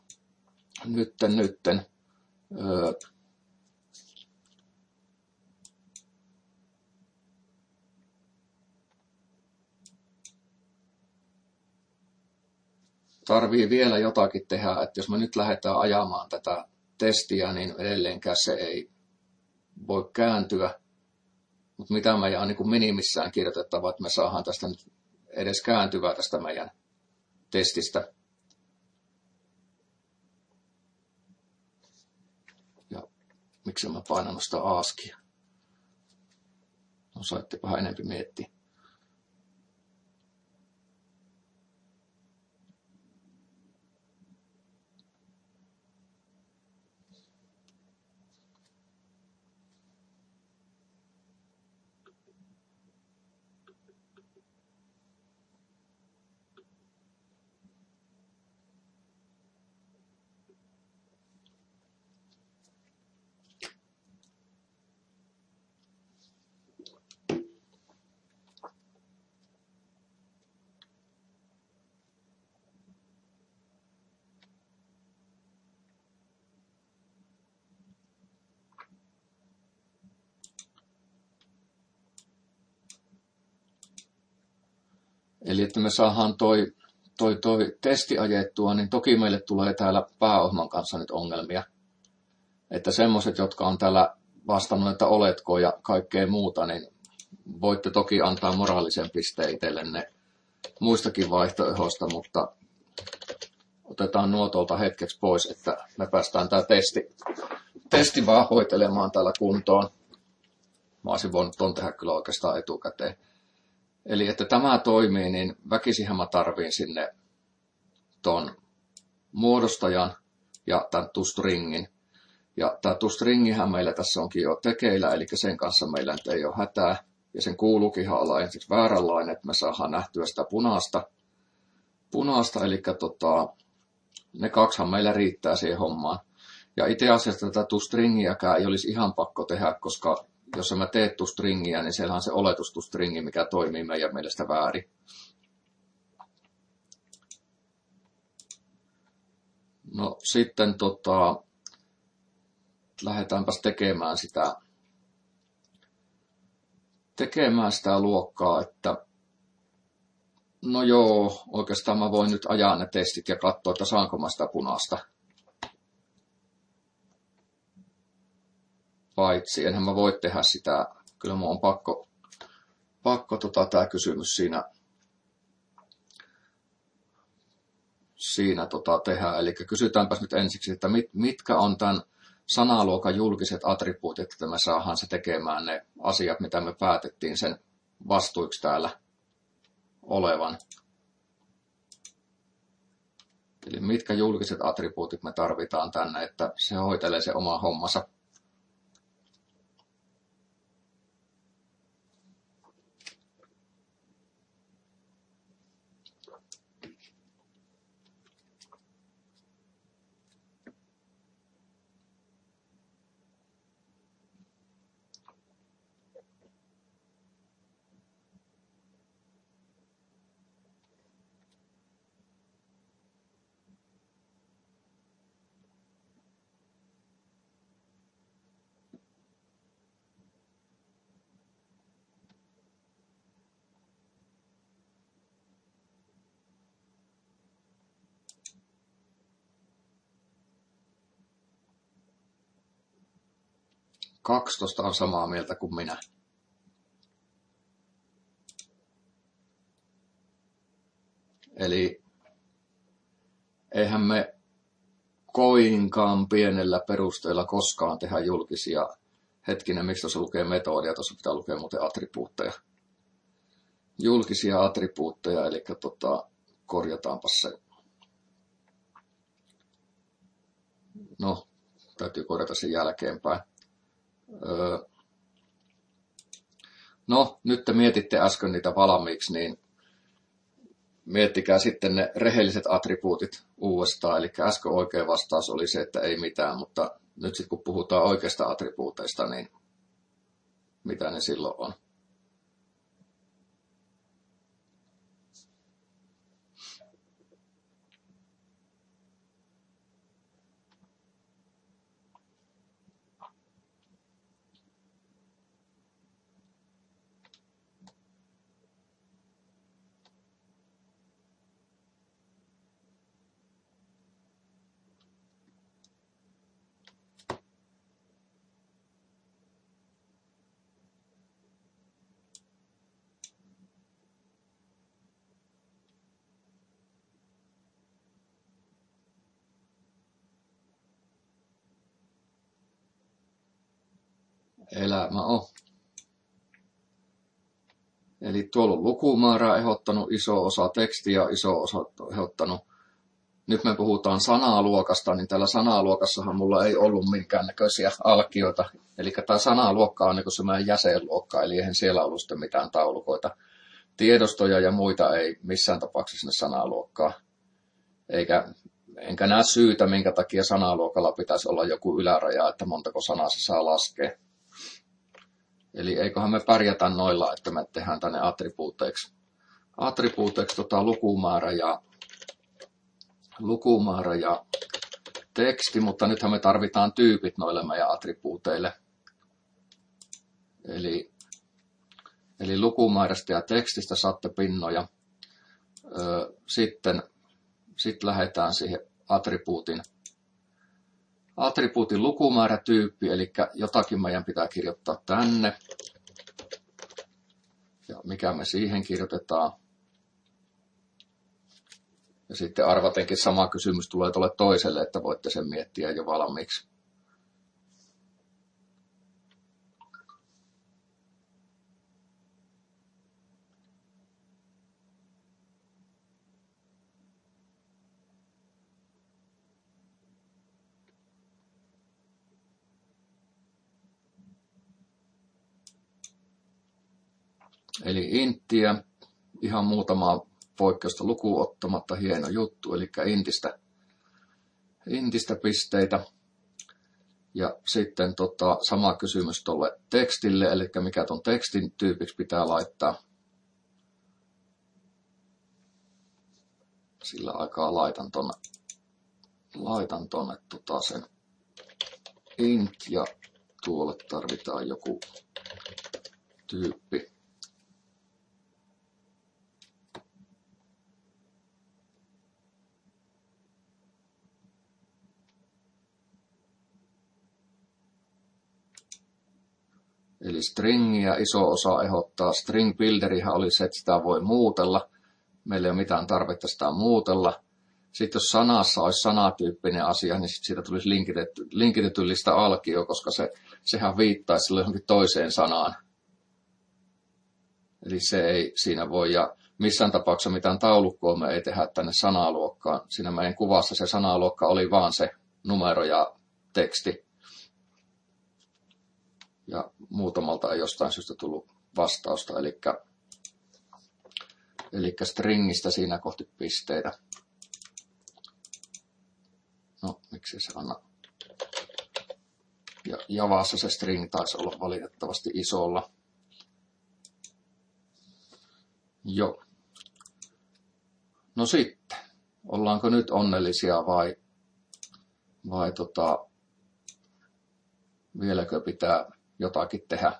Tarvii vielä jotakin tehdä, että jos me nyt lähdetään ajamaan tätä testiä, niin edelleenkään se ei voi kääntyä. Mutta mitä meidän on niin kuin minimissään kirjoitettava, että me saadaan tästä nyt edes kääntyvää tästä meidän testistä. Ja miksi mä painan sitä ASCIIa? No saitte vähän enempi miettiä. Eli että me saadaan toi testi ajettua, niin toki meille tulee täällä pääohjelman kanssa nyt ongelmia. Että semmoiset, jotka on täällä vastannut, että oletko ja kaikkea muuta, niin voitte toki antaa moraalisen pisteen itsellenne muistakin vaihtoehdoista, mutta otetaan nuo tuolta hetkeksi pois, että me päästään tämä testi vaan hoitelemaan täällä kuntoon. Mä olisin voinut ton tehdä kyllä oikeastaan etukäteen. Eli että tämä toimii, niin väkisinhän mä tarviin sinne ton muodostajan ja tämän toStringin. Ja tämä toStringihän meillä tässä onkin jo tekeillä, eli sen kanssa meillä nyt ei ole hätää. Ja sen kuuluukinhan olla ensiksi vääränlainen, että me saadaan nähtyä sitä punaista, eli ne kaksihan meillä riittää siihen hommaan. Ja itse asiassa tätä toStringiäkään ei olisi ihan pakko tehdä, koska jos mä teet toStringiä, niin siellä on se oletus toStringi, mikä toimii meidän mielestä väärin. No sitten lähdetäänpäs tekemään sitä tekemään sitä luokkaa, että no joo, oikeastaan mä voin nyt ajaa ne testit ja katsoa, että saanko mä sitä punaista. Paitsi enhän mä voi tehdä sitä, kyllä mun on pakko tää kysymys siinä tehdä. Eli kysytäänpäs nyt ensiksi, että mitkä on tämän sanaluokan julkiset attribuutit, että me saadaan se tekemään ne asiat, mitä me päätettiin sen vastuiksi täällä olevan. Eli mitkä julkiset attribuutit me tarvitaan tänne, että se hoitelee se oma hommansa. Kaksitoista on samaa mieltä kuin minä. Eli eihän me koinkaan pienellä perusteella koskaan tehdä julkisia. Hetkinen, miksi tuossa lukee metodia, tuossa pitää lukea muuten attribuutteja. Julkisia attribuutteja, eli korjataanpa se. No, täytyy korjata sen jälkeenpäin. No, nyt te mietitte äsken niitä valmiiksi, niin miettikää sitten ne rehelliset attribuutit uudestaan. Eli äsken oikea vastaus oli se, että ei mitään, mutta nyt sitten kun puhutaan oikeista attribuuteista, niin mitä ne silloin on? Elämä on. Eli tuolla on lukumäärää ehdottanut iso osa, tekstiä iso osa ehdottanut. Nyt me puhutaan sanaluokasta, niin tällä sanaluokassahan mulla ei ollut minkäännäköisiä alkioita. Eli tämä sanaluokka on niin kuin semmoinen jäsenluokka, eli eihän siellä ollut sitten mitään taulukoita. Tiedostoja ja muita ei missään tapauksessa sinne sanaluokkaan. Enkä näe syytä, minkä takia sanaluokalla pitäisi olla joku yläraja, että montako sanaa se saa laskea. Eli eiköhän me pärjätä noilla, että me tehdään tänne attribuuteiksi lukumäärä ja teksti, mutta nythän me tarvitaan tyypit noille meidän attribuuteille. Eli lukumäärästä ja tekstistä saatte pinnoja. Sitten lähdetään siihen attribuutin lukumäärätyyppi, eli jotakin meidän pitää kirjoittaa tänne. Ja mikä me siihen kirjoitetaan. Ja sitten arvatenkin sama kysymys tulee tuolle toiselle, että voitte sen miettiä jo valmiiksi. Eli inttiä, ihan muutama poikkeusta lukuun ottamatta, hieno juttu, eli intistä pisteitä. Ja sitten sama kysymys tuolle tekstille, eli mikä tuon tekstin tyypiksi pitää laittaa. Sillä aikaa laitan tonne sen int, ja tuolle tarvitaan joku tyyppi. Eli stringiä iso osa ehdottaa. String builderihän oli se, että sitä voi muutella. Meillä ei ole mitään tarvetta sitä muutella. Sitten jos sanassa olisi sanatyyppinen asia, niin siitä tulisi linkitetyllistä alkio, koska sehän viittaisi silloin johonkin toiseen sanaan. Eli se ei siinä voi, ja missään tapauksessa mitään taulukkoa me ei tehdä tänne sanaluokkaan. Siinä meidän kuvassa se sanaluokka oli vaan se numero ja teksti. Ja muutamalta ei jostain syystä tullut vastausta, eli stringistä siinä kohti pisteitä. No, miksi se anna? Ja Javassa se string taisi olla valitettavasti isolla. Joo. No sitten, ollaanko nyt onnellisia vai vieläkö pitää jotakin tehdä?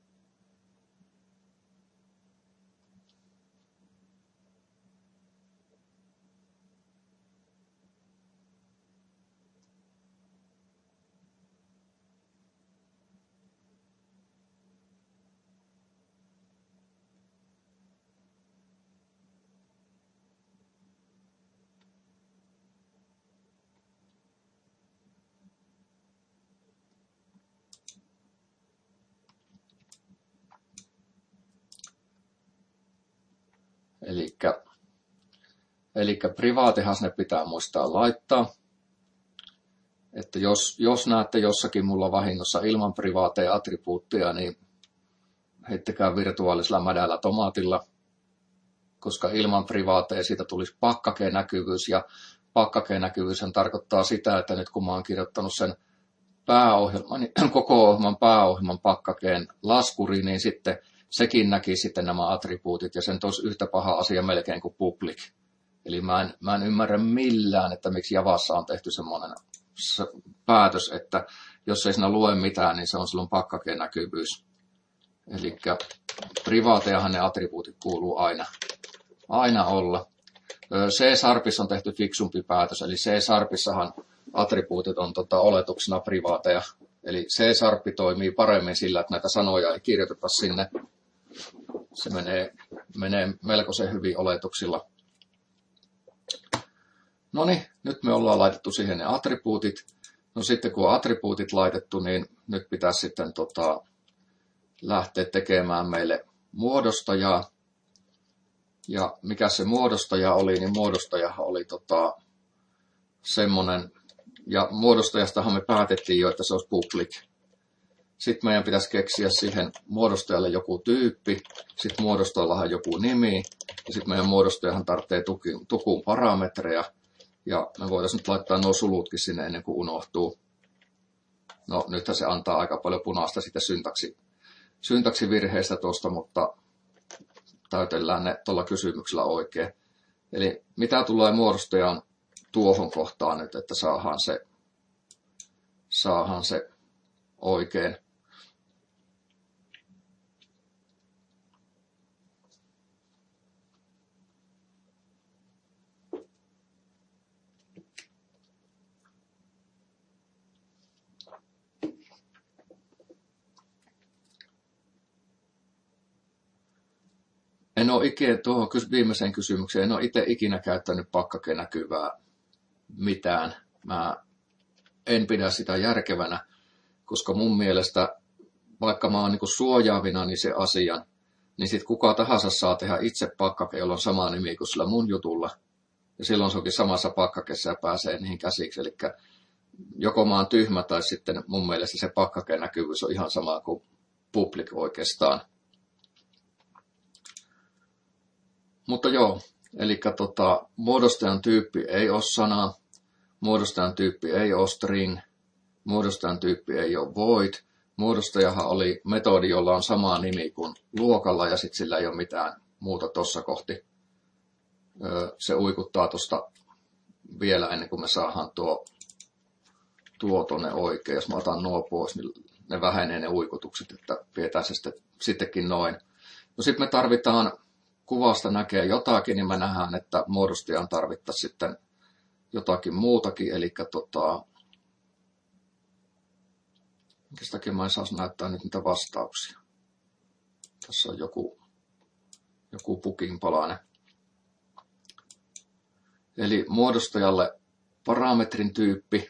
Eli privaatehan ne pitää muistaa laittaa. Että jos näette jossakin mulla vahingossa ilman privaateja attribuutteja, niin heittäkää virtuaalisella mädällä tomaatilla, koska ilman privaateja siitä tulisi pakkake-näkyvyys, ja pakkake-näkyvyyshän tarkoittaa sitä, että nyt kun mä oon kirjoittanut sen pääohjelman, niin koko ohjelman pääohjelman pakkakeen laskuriin, niin sitten sekin näki sitten nämä attribuutit, ja sen toisi yhtä paha asia melkein kuin public. Eli mä en ymmärrä millään, että miksi Javassa on tehty semmoinen päätös, että jos ei siinä lue mitään, niin se on silloin pakkakeen näkyvyys. Eli privaatejahan ne attribuutit kuuluu aina olla. C-sharpissa on tehty fiksumpi päätös, eli C-sharpissahan attribuutit on oletuksena privaateja. Eli C-sharp toimii paremmin sillä, että näitä sanoja ei kirjoiteta sinne. Se menee melkoisen hyvin oletuksilla. No niin, nyt me ollaan laitettu siihen ne attribuutit. No sitten kun on attribuutit laitettu, niin nyt pitäisi sitten lähteä tekemään meille muodostajaa. Ja mikä se muodostaja oli, niin muodostajahan oli semmoinen, ja muodostajastahan me päätettiin jo, että se olisi public. Sitten meidän pitäisi keksiä siihen muodostajalle joku tyyppi, sitten muodostajallahan joku nimi, ja sitten meidän muodostajahan tarvitsee tukuun parametreja, ja me voitaisiin nyt laittaa nuo sulutkin sinne ennen kuin unohtuu. No nythän se antaa aika paljon punaista sitten syntaksivirheistä tuosta, mutta täytellään ne tuolla kysymyksellä oikein. Eli mitä tulee muodostajan tuohon kohtaan nyt, että saadaan se oikein. En ole tuohon viimeiseen kysymykseen, en ole itse ikinä käyttänyt pakkake-näkyvää mitään. Mä en pidä sitä järkevänä, koska mun mielestä, vaikka mä oon niin suojaavina niin se asian, niin sit kuka tahansa saa tehdä itse pakkake, jolla on sama nimi kuin sillä mun jutulla. Ja silloin se onkin samassa pakkakessa ja pääsee niihin käsiksi. Eli joko mä oon tyhmä tai sitten mun mielestä se pakkake-näkyvyys on ihan sama kuin public oikeastaan. Mutta joo, eli muodostajan tyyppi ei ole sana, muodostajan tyyppi ei ole string, muodostajan tyyppi ei ole void. Muodostajahan oli metodi, jolla on sama nimi kuin luokalla, ja sitten sillä ei ole mitään muuta tuossa kohti. Se uikuttaa tuosta vielä ennen kuin me saadaan tuo tuonne oikein. Jos mä otan nuo pois, niin ne vähenee ne uikutukset, että pidetään se sittenkin noin. No sitten me tarvitaan, kuvasta näkee jotakin, niin me nähdään, että muodostajaan tarvittaisiin sitten jotakin muutakin, eli minkä takia mä en saisi näyttää nyt niitä vastauksia. Tässä on joku pukin palanen. Eli muodostajalle parametrin tyyppi.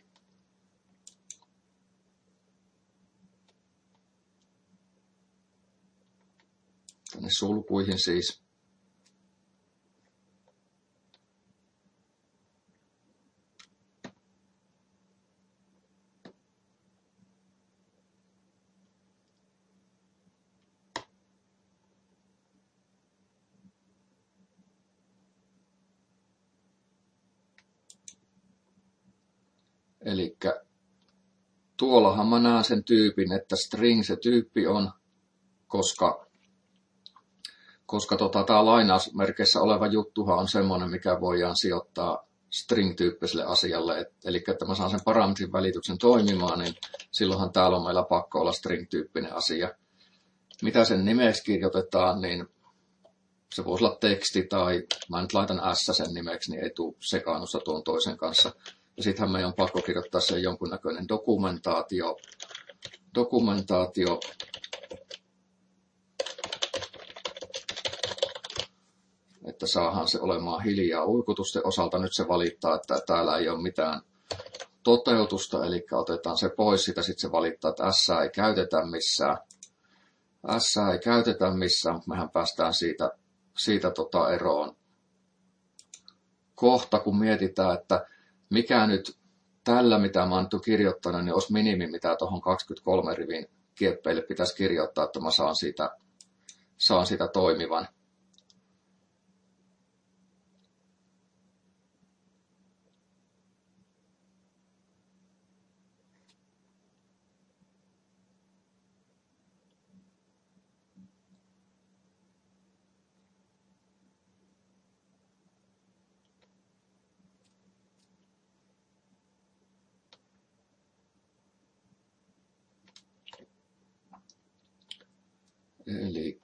Tänne sulkuihin siis. Eli tuollahan mä näen sen tyypin, että string se tyyppi on, koska tämä lainausmerkeissä oleva juttuhan on semmoinen, mikä voidaan sijoittaa string-tyyppiselle asialle. Eli että mä saan sen parametrin välityksen toimimaan, niin silloinhan täällä on meillä pakko olla string-tyyppinen asia. Mitä sen nimeksi kirjoitetaan, niin se voisi olla teksti tai mä nyt laitan S sen nimeksi, niin ei tule sekaannusta tuon toisen kanssa. Ja sittenhän meidän on pakko kirjoittaa sen jonkunnäköinen dokumentaatio. Että saadaan se olemaan hiljaa uikutusten osalta. Nyt se valittaa, että täällä ei ole mitään toteutusta, eli otetaan se pois. Sitä sitten se valittaa, että S ei käytetä missään. S ei käytetä missään, mutta mehän päästään siitä eroon. Kohta kun mietitään, että mikä nyt tällä, mitä mä oon kirjoittanut, niin olisi minimi, mitä tuohon 23 rivin kieppeille pitäisi kirjoittaa, että mä saan siitä toimivan. Eli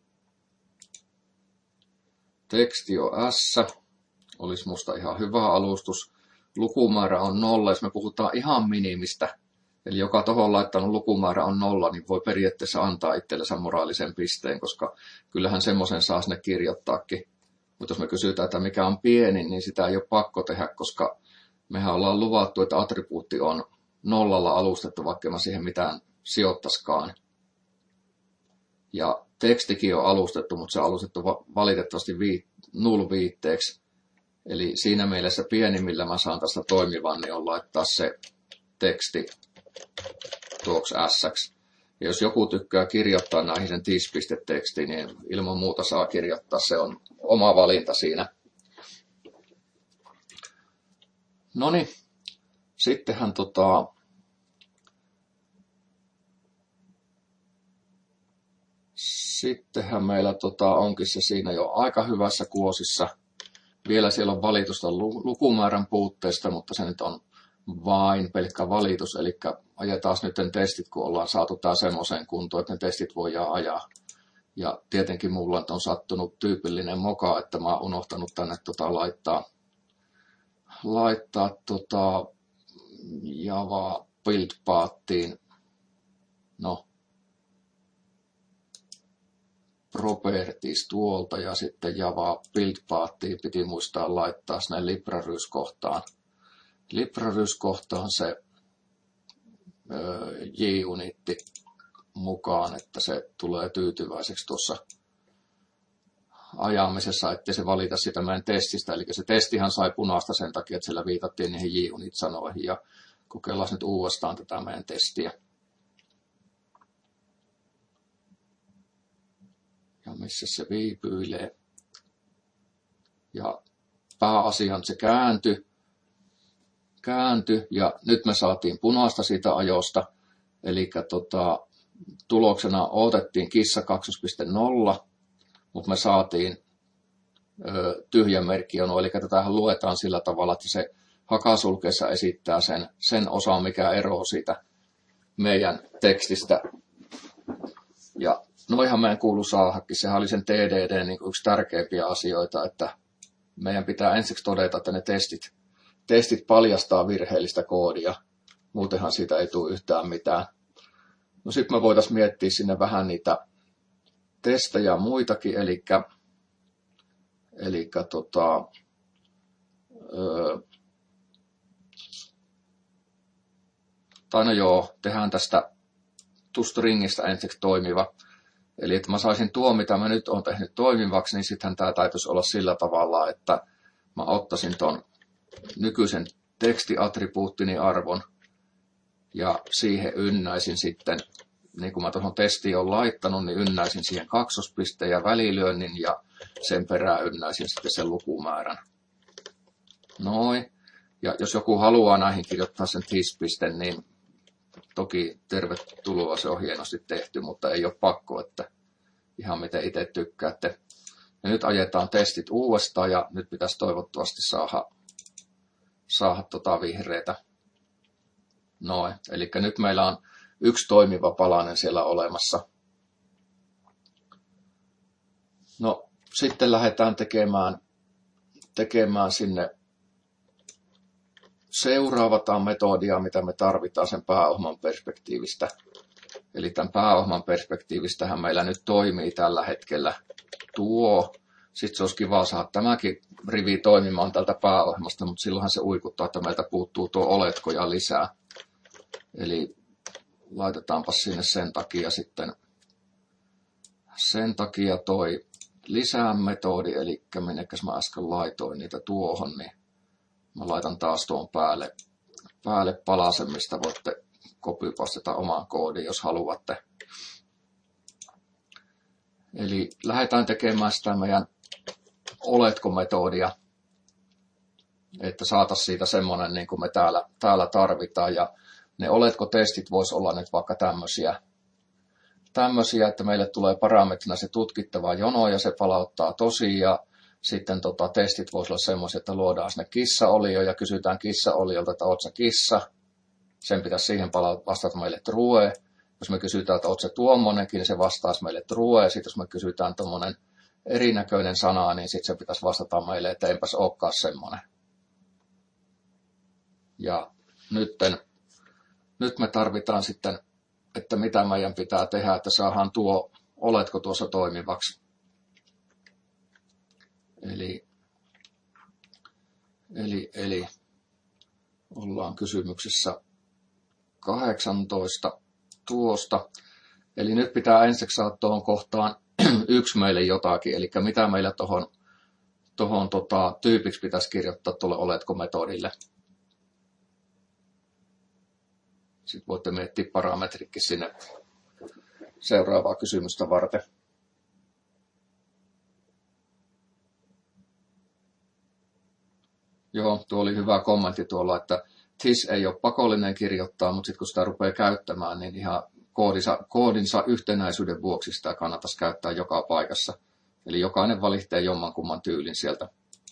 teksti on S, olisi musta ihan hyvä alustus. Lukumäärä on 0, jos me puhutaan ihan minimistä. Eli joka tuohon laittanut lukumäärä on 0, niin voi periaatteessa antaa itsellensä moraalisen pisteen, koska kyllähän semmoisen saa sinne kirjoittaakin. Mutta jos me kysytään, että mikä on pieni, niin sitä ei ole pakko tehdä, koska mehän ollaan luvattu, että attribuutti on 0 alustettu, vaikka mä siihen mitään sijoittaskaan. Ja tekstikin on alustettu, mutta se on alustettu valitettavasti null-viitteeksi. Eli siinä mielessä pienimmillä mä saan tästä toimivan, niin on laittaa se teksti tuoksi S-ksi. Ja jos joku tykkää kirjoittaa näihin sen tis-pistetekstiin, niin ilman muuta saa kirjoittaa. Se on oma valinta siinä. Noniin, sittenhän meillä onkin se siinä jo aika hyvässä kuosissa. Vielä siellä on valitusta lukumäärän puutteesta, mutta se nyt on vain pelkkä valitus. Eli ajetaan nyt testit, kun ollaan saatu tämä semmoiseen kuntoon, että ne testit voidaan ajaa. Ja tietenkin mulla on sattunut tyypillinen moka, että mä oon unohtanut tänne laittaa Java build pathiin. No, properties tuolta ja sitten Java build pathiin piti muistaa laittaa sinne librarys-kohtaan. Librarys-kohtaan se JUnitti mukaan, että se tulee tyytyväiseksi tuossa ajamisessa, ettei se valita sitä meidän testistä. Eli se testihan sai punaista sen takia, että siellä viitattiin niihin JUnit-sanoihin ja kokeillaan nyt uudestaan tätä meidän testiä. Ja missä se viipyilee. Ja pääasiaan se kääntyi ja nyt me saatiin punaista siitä ajosta. Eli tuloksena odotettiin kissa 2.0, mutta me saatiin tyhjän merkki on, eli tätähän luetaan sillä tavalla, että se hakasulkeessa esittää sen osan, mikä eroaa siitä meidän tekstistä. Ja noihan meidän kuuluu saadakin. Sehän oli sen TDD niin yksi tärkeimpiä asioita, että meidän pitää ensiksi todeta, että ne testit paljastaa virheellistä koodia. Muutenhan siitä ei tule yhtään mitään. No sitten me voitaisiin miettiä sinne vähän niitä testejä muitakin, tehdään tästä toStringistä ensiksi toimiva. Eli että mä saisin tuo, mitä mä nyt olen tehnyt toimivaksi, niin sittenhän tämä täytyisi olla sillä tavalla, että mä ottaisin ton nykyisen tekstiattribuuttini arvon ja siihen ynnäisin sitten, niin kuin mä tuohon testiin olen laittanut, niin ynnäisin siihen kaksospisteen ja välilyönnin ja sen perään ynnäisin sitten sen lukumäärän. Noin. Ja jos joku haluaa näihin kirjoittaa sen TIS-pisteen, niin toki tervetuloa, se on hienosti tehty, mutta ei ole pakko, että ihan miten itse tykkäätte. Ja nyt ajetaan testit uudestaan ja nyt pitäisi toivottavasti saada vihreitä. Noin, eli nyt meillä on yksi toimiva palanen siellä olemassa. No, sitten lähdetään tekemään sinne seuraavataan metodia, mitä me tarvitaan sen pääohjelman perspektiivistä. Eli tämän pääohjelman perspektiivistähän meillä nyt toimii tällä hetkellä tuo. Sitten se olisi kiva saada tämäkin rivi toimimaan tältä pääohjelmasta, mutta silloinhan se uikuttaa, että meiltä puuttuu tuo oletkoja lisää. Eli laitetaanpa sinne sen takia toi lisää metodi, eli minnekäs mä äsken laitoin niitä tuohon, niin mä laitan taas tuon päälle palasen, mistä voitte copypastata omaan koodiin, jos haluatte. Eli lähdetään tekemään sitä meidän oletko-metodia, että saataisiin siitä semmoinen, niin kuin me täällä tarvitaan. Ja ne oletko-testit voisi olla nyt vaikka tämmöisiä, että meille tulee parametrina se tutkittava jono ja se palauttaa tosi. Ja sitten testit voisi olla semmoisia, että luodaan sinne kissaolio ja kysytään kissaoliolta, että oot sä kissa. Sen pitäisi siihen vastata meille true. Jos me kysytään, että oot sä tuommoinenkin, niin se vastaisi meille true. Sitten jos me kysytään tuommoinen erinäköinen sana, niin sitten se pitäisi vastata meille, että enpäs olekaan semmoinen. Ja nyt me tarvitaan sitten, että mitä meidän pitää tehdä, että saadaan tuo oletko tuossa toimivaksi. Eli ollaan kysymyksessä 18 tuosta. Eli nyt pitää ensiksi saada tuohon kohtaan 1 meille jotakin, eli mitä meillä tuohon tyypiksi pitäisi kirjoittaa tuolle oletko-metodille. Sitten voitte miettiä parametrikin sinne seuraavaa kysymystä varten. Joo, tuo oli hyvä kommentti tuolla, että TIS ei ole pakollinen kirjoittaa, mutta sitten kun sitä rupeaa käyttämään, niin ihan koodinsa yhtenäisyyden vuoksi sitä kannattaisi käyttää joka paikassa. Eli jokainen valitsee jommankumman tyylin sieltä.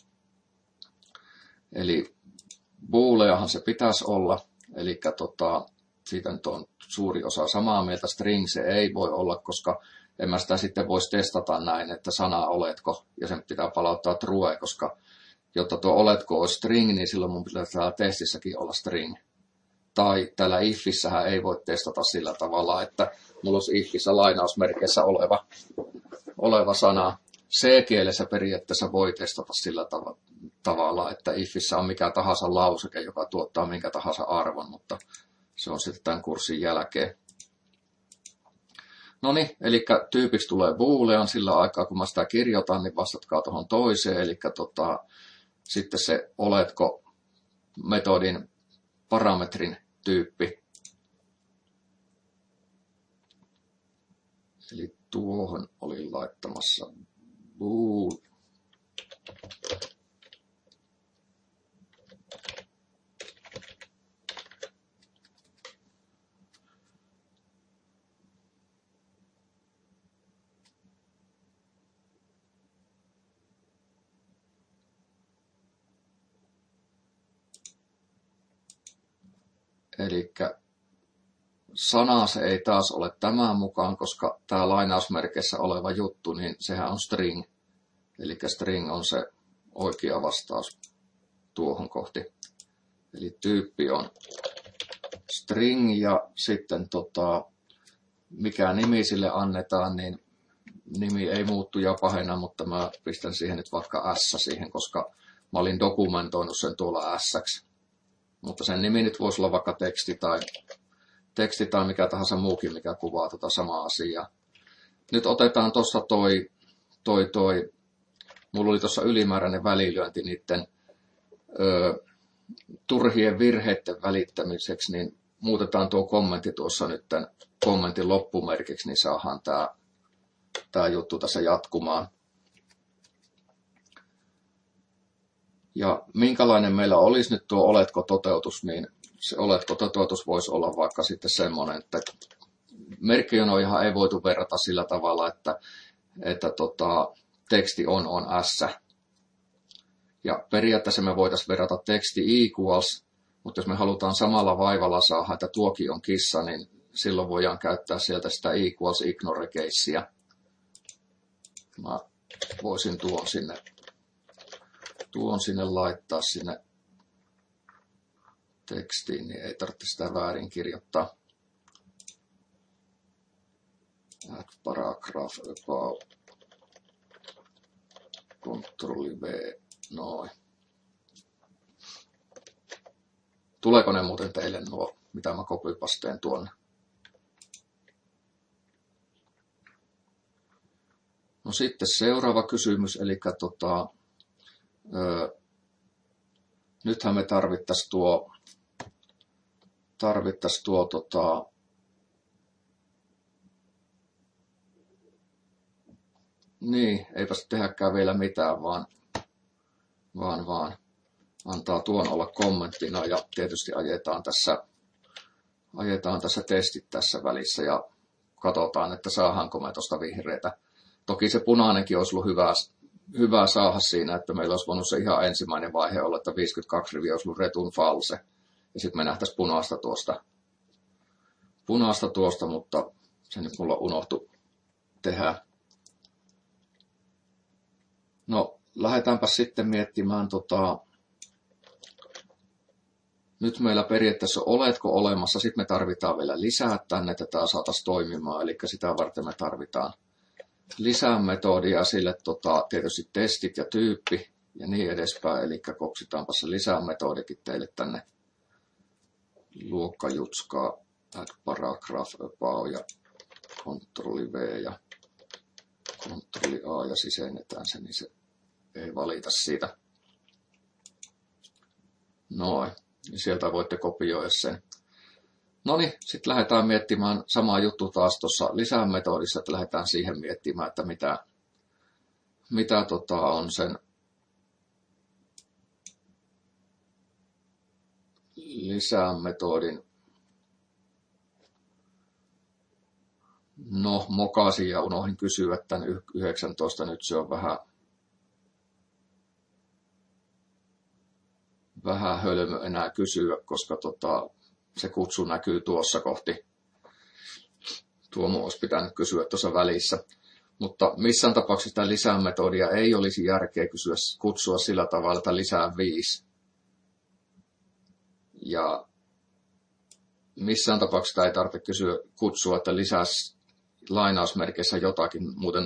Eli booleahan se pitäisi olla, eli siitä nyt on suuri osa samaa mieltä. String se ei voi olla, koska en mä sitä sitten voisi testata näin, että sana oletko, ja sen pitää palauttaa true, koska jotta tuo oletko olisi string, niin silloin mun pitää täällä testissäkin olla string. Tai täällä ifissähän ei voi testata sillä tavalla, että mulla olisi ifissä lainausmerkeissä oleva sana. C-kielessä periaatteessa voi testata sillä tavalla, että ifissä on mikä tahansa lauseke, joka tuottaa minkä tahansa arvon, mutta se on sitten tämän kurssin jälkeen. Noniin, eli tyypiksi tulee boolean sillä aikaa, kun mä sitä kirjoitan, niin vastatkaa tuohon toiseen, eli sitten se oletko metodin parametrin tyyppi. Eli tuohon olin laittamassa bool. Eli sana se ei taas ole tämän mukaan, koska tämä lainausmerkeissä oleva juttu, niin sehän on string. Eli string on se oikea vastaus tuohon kohti. Eli tyyppi on string ja sitten mikä nimi sille annetaan, niin nimi ei muuttu ja pahena, mutta mä pistän siihen nyt vaikka S siihen, koska mä olin dokumentoinut sen tuolla S-ksi. Mutta sen nimi nyt voisi olla vaikka teksti tai mikä tahansa muukin, mikä kuvaa tuota samaa asiaa. Nyt otetaan tuossa mulla oli tuossa ylimääräinen välilyönti niiden turhien virheiden välittämiseksi, niin muutetaan tuo kommentti tuossa nyt kommentin loppumerkiksi, niin saadaan tämä juttu tässä jatkumaan. Ja minkälainen meillä olisi nyt tuo oletko-toteutus, niin se oletko-toteutus voisi olla vaikka sitten semmoinen, että merkkijonojahan ei voitu verrata sillä tavalla, että teksti on S. Ja periaatteessa me voitaisiin verrata teksti equals, mutta jos me halutaan samalla vaivalla saada, että tuokin on kissa, niin silloin voidaan käyttää sieltä sitä equals ignore casea. Mä voisin tuon sinne laittaa sinne tekstiin, niin ei tarvitse sitä väärin kirjoittaa. Add paragraph about Ctrl V, noin. Tuleeko ne muuten teille nuo, mitä mä copypasteen tuonne? No sitten seuraava kysymys, eli nythän me tarvittaisiin niin, eipä se tehdäkään vielä mitään, vaan antaa tuon olla kommenttina ja tietysti ajetaan tässä testit tässä välissä ja katsotaan, että saadaanko me tuosta vihreitä. Toki se punainenkin olisi ollut hyvä saada siinä, että meillä olisi voinut se ihan ensimmäinen vaihe olla, että 52 riviä olisi ollut return false. Ja sitten me nähtäisiin punaista tuosta, mutta se nyt mulla unohtui tehdä. No, lähdetäänpä sitten miettimään, nyt meillä periaatteessa oletko olemassa, sitten me tarvitaan vielä lisää tänne, että tämä saataisiin toimimaan, eli sitä varten me tarvitaan lisää metodia, sille tietysti testit ja tyyppi ja niin edespäin, eli koksitaanpa se lisää metodikin teille tänne luokkajutskaa, add paragraph about ja Ctrl V ja Ctrl A ja sisennetään se, niin se ei valita siitä. Noin, niin sieltä voitte kopioida sen. No niin, sitten lähdetään miettimään samaa juttu taas tuossa lisämetodissa, että lähdetään siihen miettimään, että mitä on sen lisämetodin. No, mokasin ja unohdin kysyä tämän 19, nyt se on vähän hölmö enää kysyä, koska se kutsu näkyy tuossa kohti. Tuo olisi pitänyt kysyä tuossa välissä. Mutta missään tapauksessa sitä lisämetodia ei olisi järkeä kutsua sillä tavalla, että lisää 5. Ja missään tapauksessa ei tarvitse kutsua, että lisäisi lainausmerkeissä jotakin. Muuten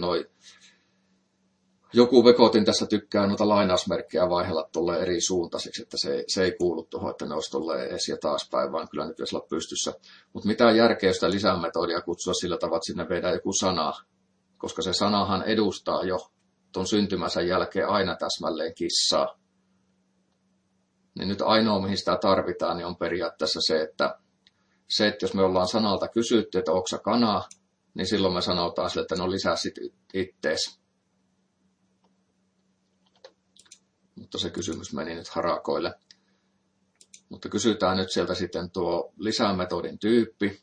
joku vekotin tässä tykkää noita lainausmerkkejä vaihella tolleen eri suuntaiseksi, että se ei kuulu tuohon, että ne olisi tolleen edes ja taaspäin, vaan kyllä nyt pitäisi olla pystyssä. Mutta mitään järkeä sitä lisämetodia kutsua sillä tavalla, että sinne vedään joku sana, koska se sanahan edustaa jo ton syntymänsä jälkeen aina täsmälleen kissaa. Niin nyt ainoa, mihin sitä tarvitaan, niin on periaatteessa se, että jos me ollaan sanalta kysytty, että onko sä kana, niin silloin me sanotaan sille, että no lisää sit ittees. Mutta se kysymys meni nyt harakoille. Mutta kysytään nyt sieltä sitten tuo lisämetodin tyyppi.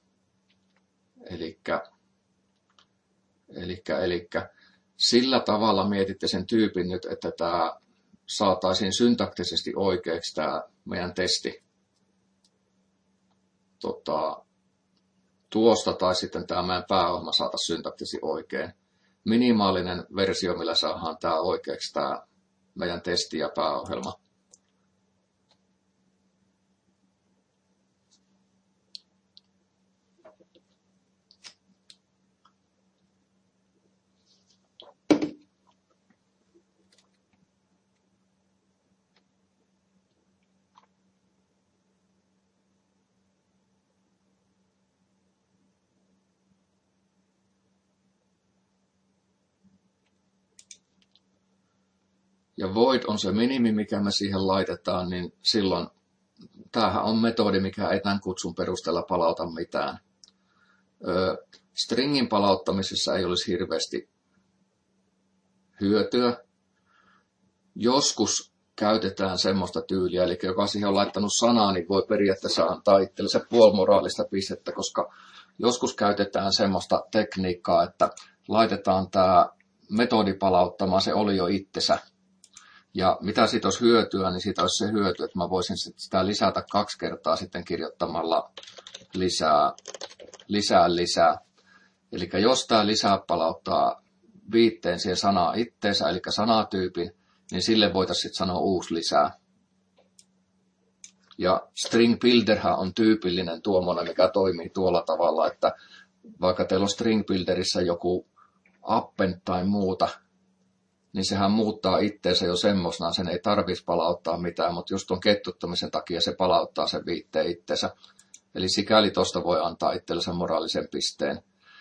Elikkä sillä tavalla mietitte sen tyypin nyt, että tämä saataisiin syntaktisesti oikeaksi tämä meidän testi. tuosta tai sitten tämä meidän pääohjelma saataisiin syntaktisesti oikein. Minimaalinen versio, millä saadaan tämä oikeaksi, tämä meidän testi ja pääohjelma. Ja void on se minimi, mikä me siihen laitetaan, niin silloin tämähän on metodi, mikä ei tämän kutsun perusteella palauta mitään. Stringin palauttamisessa ei olisi hirveästi hyötyä. Joskus käytetään semmoista tyyliä, eli joka siihen on laittanut sanaa, niin voi periaatteessa antaa itsellensä puolimoraalista pistettä, koska joskus käytetään semmoista tekniikkaa, että laitetaan tämä metodi palauttamaan, se oli jo itsensä. Ja mitä siitä olisi hyötyä, niin siitä olisi se hyöty, että mä voisin sitä lisätä 2 kertaa sitten kirjoittamalla lisää. Eli jos tämä lisää palauttaa viitteen siihen sanaa itteensä, eli sanatyypin, niin sille voitaisiin sitten sanoa uusi lisää. Ja string builderhän on tyypillinen tuommoinen, mikä toimii tuolla tavalla, että vaikka teillä on string builderissä joku append tai muuta, niin sehän muuttaa itteensä jo semmoisena, sen ei tarvitsisi palauttaa mitään, mutta just tuon ketjuttamisen takia se palauttaa sen viitteen itteensä. Eli sikäli tuosta voi antaa itsellensä moraalisen pisteen.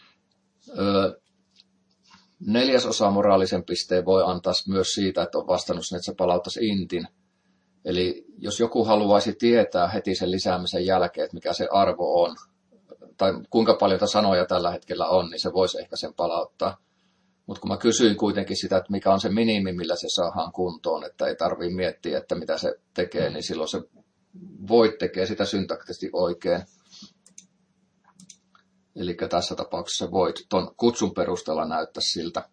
4/4 moraalisen pisteen voi antaa myös siitä, että on vastannut sen, että se palauttaisi intin. Eli jos joku haluaisi tietää heti sen lisäämisen jälkeen, että mikä se arvo on, tai kuinka paljon sanoja tällä hetkellä on, niin se voisi ehkä sen palauttaa. Mutta kun mä kysyin kuitenkin sitä, että mikä on se minimi, millä se saadaan kuntoon, että ei tarvitse miettiä, että mitä se tekee, niin silloin se void tekee sitä syntaktisesti oikein. Eli tässä tapauksessa void ton kutsun perusteella näyttäisi siltä.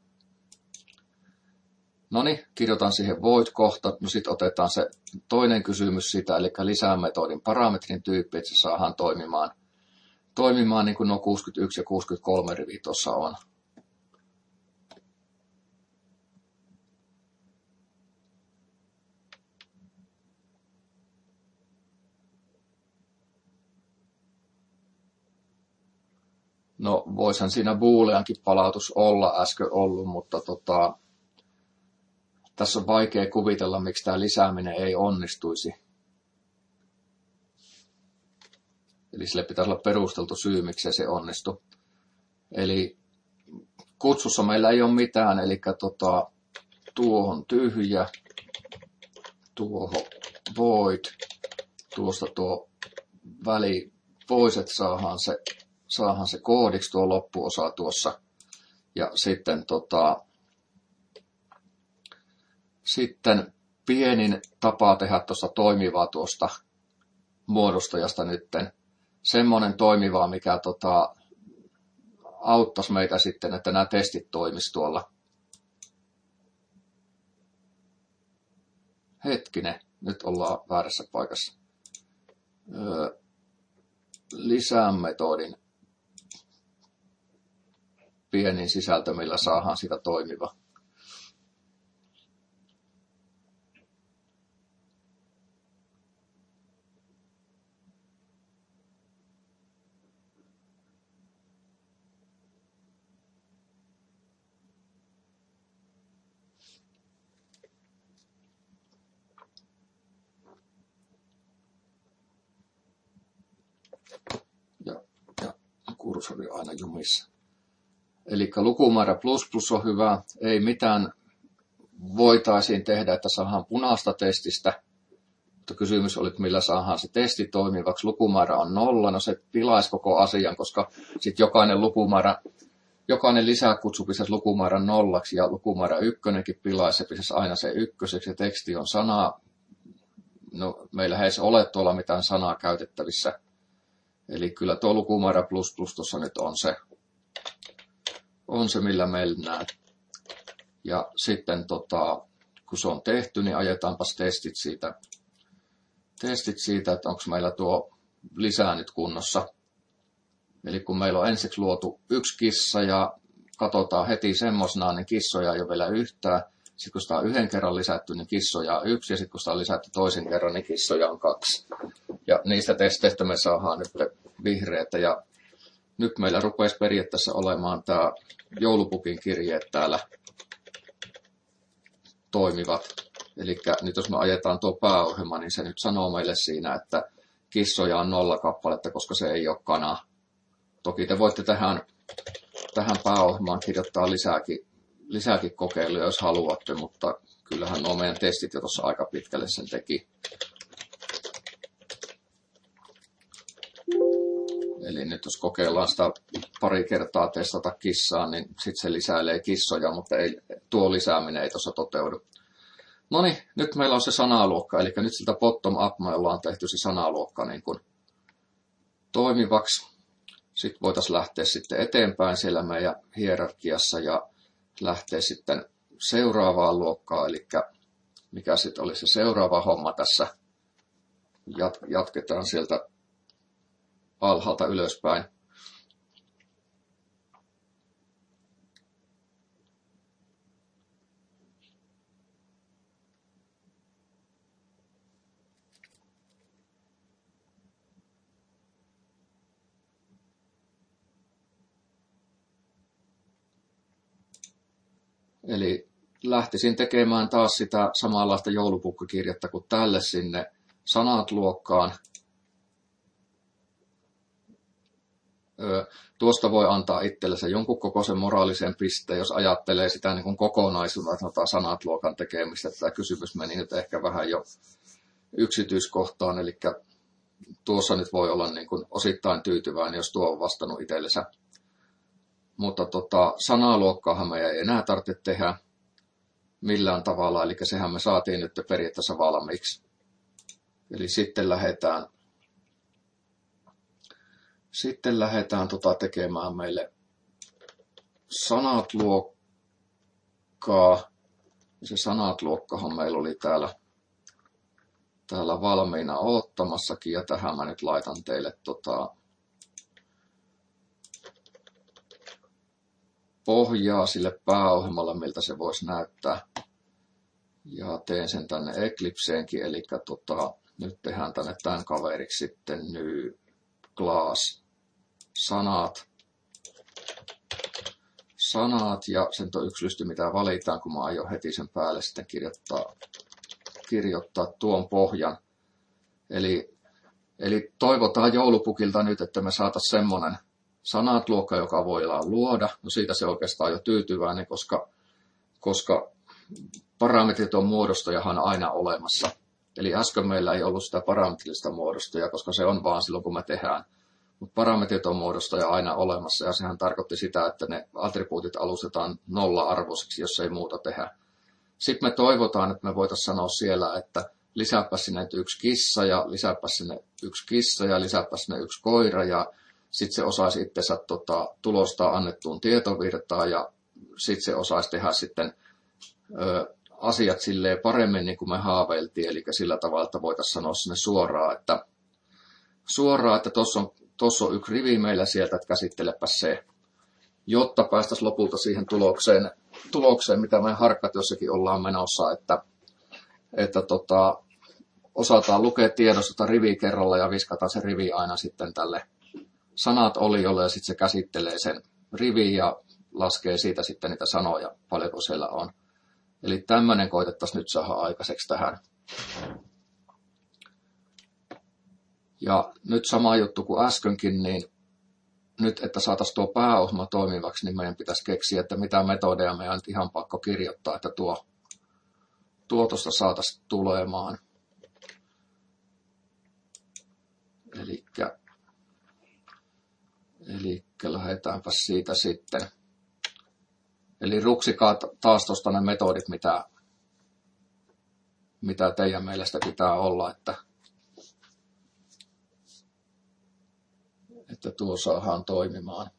No niin, kirjoitan siihen void kohta. No sitten otetaan se toinen kysymys siitä, eli lisää metodin parametrin tyyppi, että se saadaan toimimaan niin kuin nuo 61 ja 63 rivi tuossa on. No voisihan siinä booleankin palautus olla äsken ollut, mutta tässä on vaikea kuvitella, miksi tämä lisääminen ei onnistuisi. Eli sille pitäisi olla perusteltu syy, miksi se onnistu. Eli kutsussa meillä ei ole mitään, eli tuohon tyhjä, tuohon void, tuosta tuo väli pois, että saadaan se koodiksi tuo loppuosa tuossa. Ja sitten pienin tapa tehdä tuosta toimivaa tuosta muodostajasta nytten. Semmoinen toimivaa, mikä auttaisi meitä sitten, että nämä testit toimisi tuolla. Hetkinen, nyt ollaan väärässä paikassa. Lisää metodin pienin sisältö, millä saadaan sitä toimiva. Ja kursori aina jumissa. Eli lukumäärä plus on hyvä. Ei mitään voitaisiin tehdä, että saadaan punaista testistä. Mutta kysymys oli, että millä saadaan se testi toimivaksi. Lukumäärä on 0. No se pilaisi koko asian, koska sitten jokainen lisäkutsu pistäisi lukumäärän 0 ja lukumäärä 1 pilaisi. Se pistäisi aina se 1 ja teksti on sana. No meillä ei se ole tuolla mitään sanaa käytettävissä. Eli kyllä tuo lukumäärä plus tuossa nyt on se, millä mennään. Ja sitten kun se on tehty, niin ajetaanpas testit siitä, että onko meillä tuo lisää nyt kunnossa. Eli kun meillä on ensiksi luotu yksi kissa ja katsotaan heti semmoisena, niin kissoja ei ole vielä yhtään. Sitten kun sitä on yhden kerran lisätty, niin kissoja on yksi, ja sitten kun sitä on lisätty toisen kerran, niin kissoja on kaksi. Ja niistä testeistä me saadaan nyt vihreätä, ja nyt meillä rupesi periaatteessa olemaan tämä joulupukin kirjeet täällä toimivat. Eli nyt jos me ajetaan tuo pääohjelma, niin se nyt sanoo meille siinä, että kissoja on 0 kappaletta, koska se ei ole kana. Toki te voitte tähän pääohjelmaan kirjoittaa lisääkin kokeiluja, jos haluatte, mutta kyllähän nuo meidän testit jo tuossa aika pitkälle sen teki. Eli nyt jos kokeillaan sitä pari kertaa testata kissaa, niin sitten se lisäilee kissoja, mutta tuo lisääminen ei tuossa toteudu. No niin, nyt meillä on se sanaluokka, eli nyt siltä bottom up me ollaan tehty se sanaluokka niin kuin toimivaksi. Sitten voitaisiin lähteä sitten eteenpäin siellä meidän hierarkiassa ja lähteä sitten seuraavaan luokkaan, eli mikä sitten oli se seuraava homma tässä. Jatketaan sieltä alhaalta ylöspäin. Eli lähtisin tekemään taas sitä samanlaista joulupukkikirjettä kuin tälle sinne sanat-luokkaan. Tuosta voi antaa itsellensä jonkun kokoisen moraalisen pisteen, jos ajattelee sitä niin kuin kokonaisuutta sanat-luokan tekemistä. Tämä kysymys meni nyt ehkä vähän jo yksityiskohtaan, eli tuossa nyt voi olla niin kuin osittain tyytyväinen, jos tuo on vastannut itsellensä. Mutta sanaluokkaahan me ei enää tarvitse tehdä millään tavalla, eli sehän me saatiin nyt periaatteessa valmiiksi. Eli sitten lähdetään tekemään meille sanat-luokkaa. Se sanat-luokkahan meillä oli täällä valmiina oottamassakin, ja tähän mä nyt laitan teille pohjaa sille pääohjelmalle, miltä se voisi näyttää. Ja teen sen tänne Eclipseenkin, eli nyt tehdään tänne tämän kaveriksi sitten new class sanat ja sen yksi lysty, mitä valitaan, kun mä aion heti sen päälle sitten kirjoittaa tuon pohjan. Eli toivotaan joulupukilta nyt, että me saataisiin semmoinen sanat-luokka, joka voidaan luoda. No siitä se oikeastaan jo tyytyväinen, koska parametrit on muodostajahan aina olemassa. Eli äsken meillä ei ollut sitä parametrillista muodostajaa, koska se on vaan silloin, kun me tehdään. Mutta parametrit on muodostaja aina olemassa, ja sehän tarkoitti sitä, että ne attribuutit alustetaan 0-arvoisiksi, jos ei muuta tehdä. Sitten me toivotaan, että me voitaisiin sanoa siellä, että lisääpä sinne yksi kissa, ja lisääpä sinne yksi kissa, ja lisääpä sinne yksi koira, ja sitten se osaisi itsensä tulostaa annettuun tietovirtaan, ja sitten se osaisi tehdä sitten asiat silleen paremmin, niin kuin me haaveiltiin, eli sillä tavalla, että voitaisiin sanoa sinne suoraan, että tuossa on yksi rivi meillä sieltä, että käsittelepä se, jotta päästäisiin lopulta siihen tulokseen, mitä me harkkat jossakin ollaan menossa, että osataan lukea tiedosta rivi kerralla ja viskataan se rivi aina sitten tälle sanat oliolle, ja sitten se käsittelee sen rivin ja laskee siitä sitten niitä sanoja, paljonko siellä on. Eli tämmöinen koitettaisiin nyt saada aikaiseksi tähän. Ja nyt sama juttu kuin äskenkin, niin nyt, että saataisiin tuo pääohjelma toimivaksi, niin meidän pitäisi keksiä, että mitä metodeja meidän on nyt ihan pakko kirjoittaa, että tuo tuosta saataisiin tulemaan. Eli lähdetäänpä siitä sitten. Eli ruksikaa taas tuosta ne metodit, mitä teidän mielestä pitää olla, että tuo saadaan toimimaan.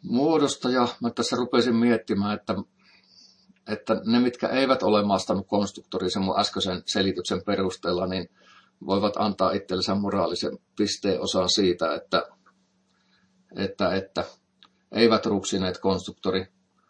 muodostaja, mä tässä rupesin miettimään, että ne, mitkä eivät ole mastanut konstruktoria sen mun äskeisen selityksen perusteella, niin voivat antaa itsellensä moraalisen pisteen osan siitä, että eivät ruksineet konstruktori.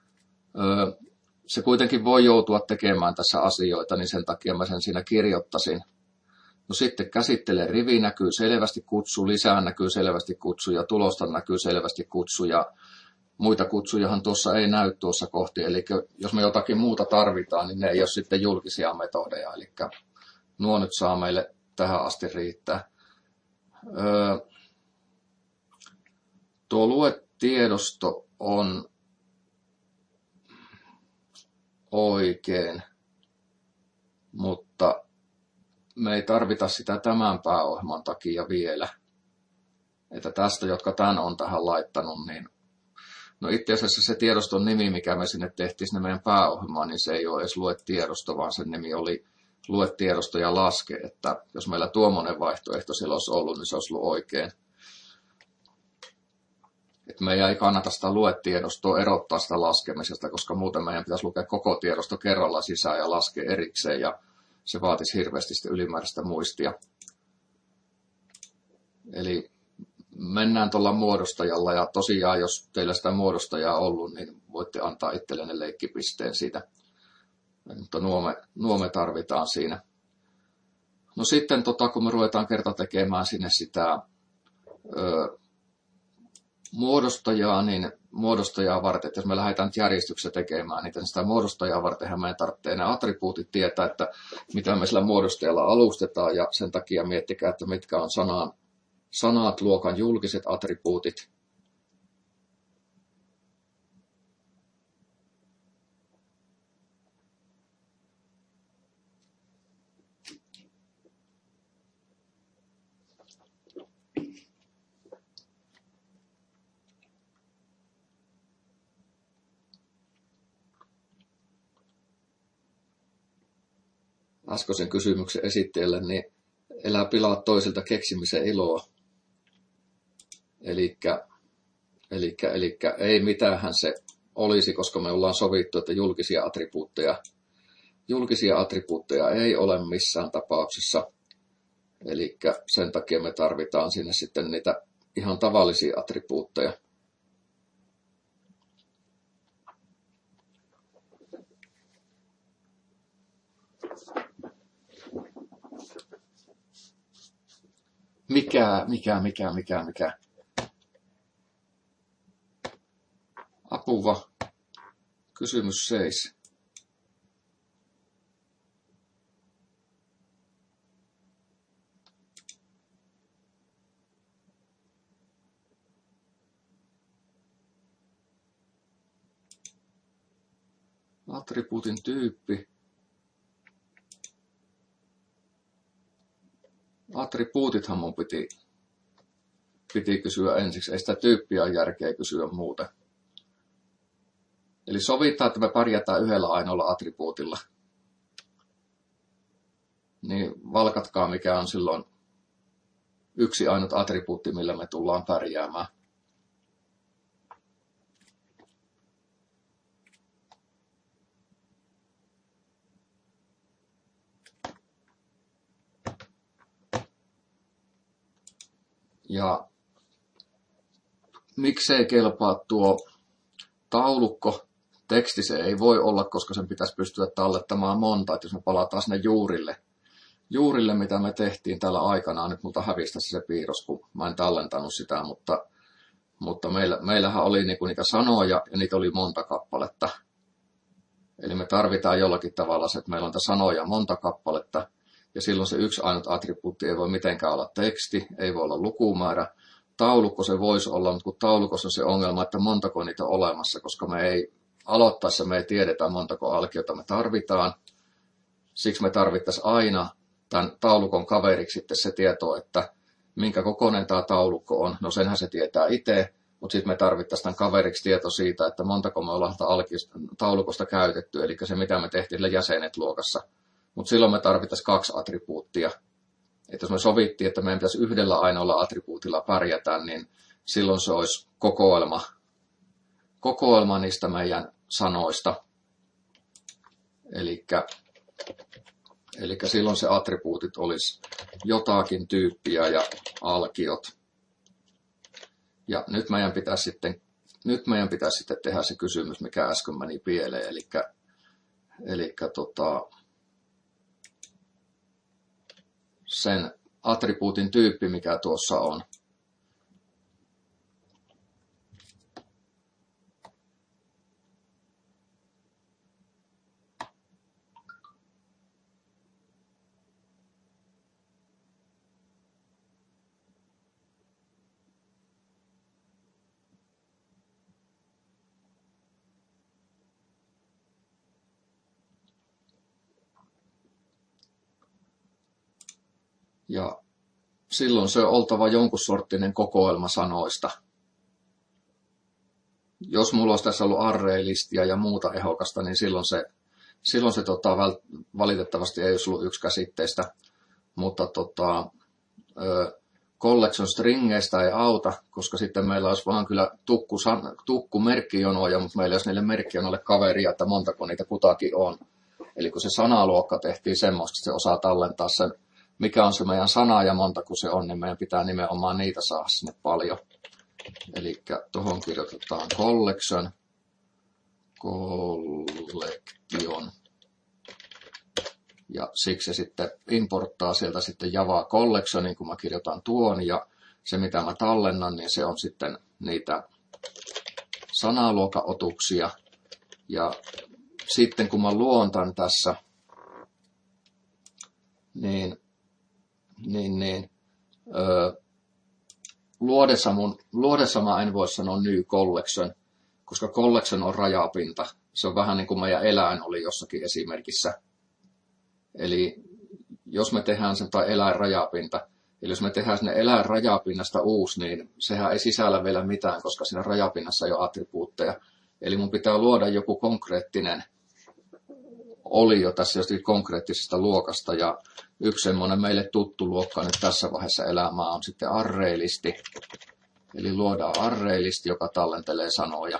Se kuitenkin voi joutua tekemään tässä asioita, niin sen takia mä sen siinä kirjoittasin. No sitten käsittele rivi näkyy selvästi kutsu, lisään näkyy selvästi kutsu ja tulosta näkyy selvästi kutsu ja muita kutsujahan tuossa ei näy tuossa kohti. Eli jos me jotakin muuta tarvitaan, niin ne ei ole sitten julkisia metodeja. Eli nuo nyt saa meille tähän asti riittää. Tuo luetiedosto on oikein, mutta me ei tarvita sitä tämän pääohjelman takia vielä. Että tästä, jotka tämän on tähän laittanut, niin no itse asiassa se tiedoston nimi, mikä me sinne tehtiin sinne meidän pääohjelmaan, niin se ei ole edes luetiedosto, vaan sen nimi oli luetiedosto ja laske. Että jos meillä tuommoinen vaihtoehto siellä olisi ollut, niin se olisi ollut oikein. Että meidän ei kannata sitä luetiedostoa erottaa sitä laskemisesta, koska muuten meidän pitäisi lukea koko tiedosto kerralla sisään ja laskea erikseen, ja se vaatisi hirveästi sitä ylimääräistä muistia. Eli mennään tuolla muodostajalla, ja tosiaan jos teillä sitä muodostajaa on ollut, niin voitte antaa itsellenne leikkipisteen siitä. Mutta nuo me tarvitaan siinä. No sitten kun me ruvetaan kerta tekemään sinne sitä muodostajaa, niin muodostajaa varten, että jos me lähdetään nyt järjestyksessä tekemään, niin sitä muodostajaa vartenhan meidän tarvitsee ne attribuutit tietää, että mitä me sillä muodostajalla alustetaan, ja sen takia miettikää, että mitkä on sanat luokan julkiset attribuutit. Äskeisen kysymyksen esittäjälle, niin elää pilaa toisilta keksimisen iloa. Elikkä ei mitäänhän se olisi, koska me ollaan sovittu, että julkisia attribuutteja ei ole missään tapauksessa. Elikkä sen takia me tarvitaan sinne sitten niitä ihan tavallisia attribuutteja. Mikä? Apuva. Kysymys 6. Attribuutin tyyppi. Attribuutithan mun piti kysyä ensiksi. Ei sitä tyyppiä ole järkeä kysyä muuten. Eli sovitaan, että me pärjätään yhdellä ainoalla attribuutilla. Niin valkatkaa, mikä on silloin yksi ainut attribuutti, millä me tullaan pärjäämään. Ja miksei kelpaa tuo taulukko? Teksti se ei voi olla, koska sen pitäisi pystyä tallettamaan monta. Että jos me palataan sinne juurille, mitä me tehtiin tällä aikanaan, nyt multa hävisi se piirros, kun mä en tallentanut sitä, mutta meillähän oli niitä sanoja ja niitä oli monta kappaletta. Eli me tarvitaan jollakin tavalla se, että meillä on niitä sanoja monta kappaletta. Ja silloin se yksi ainut attribuutti ei voi mitenkään olla teksti, ei voi olla lukumäärä. Taulukko se voisi olla, mutta kun taulukossa on se ongelma, että montako niitä on olemassa, koska me ei tiedetä montako alkiota me tarvitaan. Siksi me tarvittaisiin aina tämän taulukon kaveriksi sitten se tieto, että minkä kokoinen tämä taulukko on. No senhän se tietää itse, mutta sitten me tarvittaisiin tämän kaveriksi tieto siitä, että montako me ollaan taulukosta käytetty, eli se mitä me tehtiin jäsenet luokassa. Mutta silloin me tarvittaisiin 2 attribuuttia. Että jos me sovittiin, että meidän pitäisi yhdellä ainoalla attribuutilla pärjätä, niin silloin se olisi kokoelma. kokoelma niistä meidän sanoista. Eli silloin se attribuutit olisi jotakin tyyppiä ja alkiot. Ja nyt meidän pitäisi sitten tehdä se kysymys, mikä äsken meni pieleen. Eli sen attribuutin tyyppi, mikä tuossa on. Ja silloin se on oltava jonkun sorttinen kokoelma sanoista. Jos mulla olisi tässä ollut array-listiä ja muuta ehokasta, niin silloin se valitettavasti ei olisi ollut yksikäsitteistä. Mutta collection stringeistä ei auta, koska sitten meillä olisi vaan kyllä tukku merkkijonoja, mutta meillä olisi niille merkkijonoille kaveria, että montako niitä kutakin on. Eli kun se sanaluokka tehtiin semmoista, että se osaa tallentaa sen, mikä on se meidän sana ja montako se on, niin meidän pitää nimenomaan niitä saada sinne paljon. Eli tuohon kirjoitetaan collection. Ja siksi se sitten importtaa sieltä sitten Java collectionin, kun mä kirjoitan tuon. Ja se, mitä mä tallennan, niin se on sitten niitä sanaluokaotuksia. Ja sitten kun mä luontan tässä, luodessa mä en voi sanoa new collection, koska collection on rajapinta. Se on vähän niin kuin meidän eläin oli jossakin esimerkissä. Eli jos me tehdään sen, tai eläinrajapinta, eli jos me tehdään sinne eläinrajapinnasta uusi, niin sehän ei sisällä vielä mitään, koska siinä rajapinnassa ei ole attribuutteja. Eli mun pitää luoda joku konkreettinen olio tässä jostakin konkreettisesta luokasta, ja yksi semmoinen meille tuttu luokka nyt tässä vaiheessa elämää on sitten array-listi. Eli luodaan array-listi, joka tallentelee sanoja.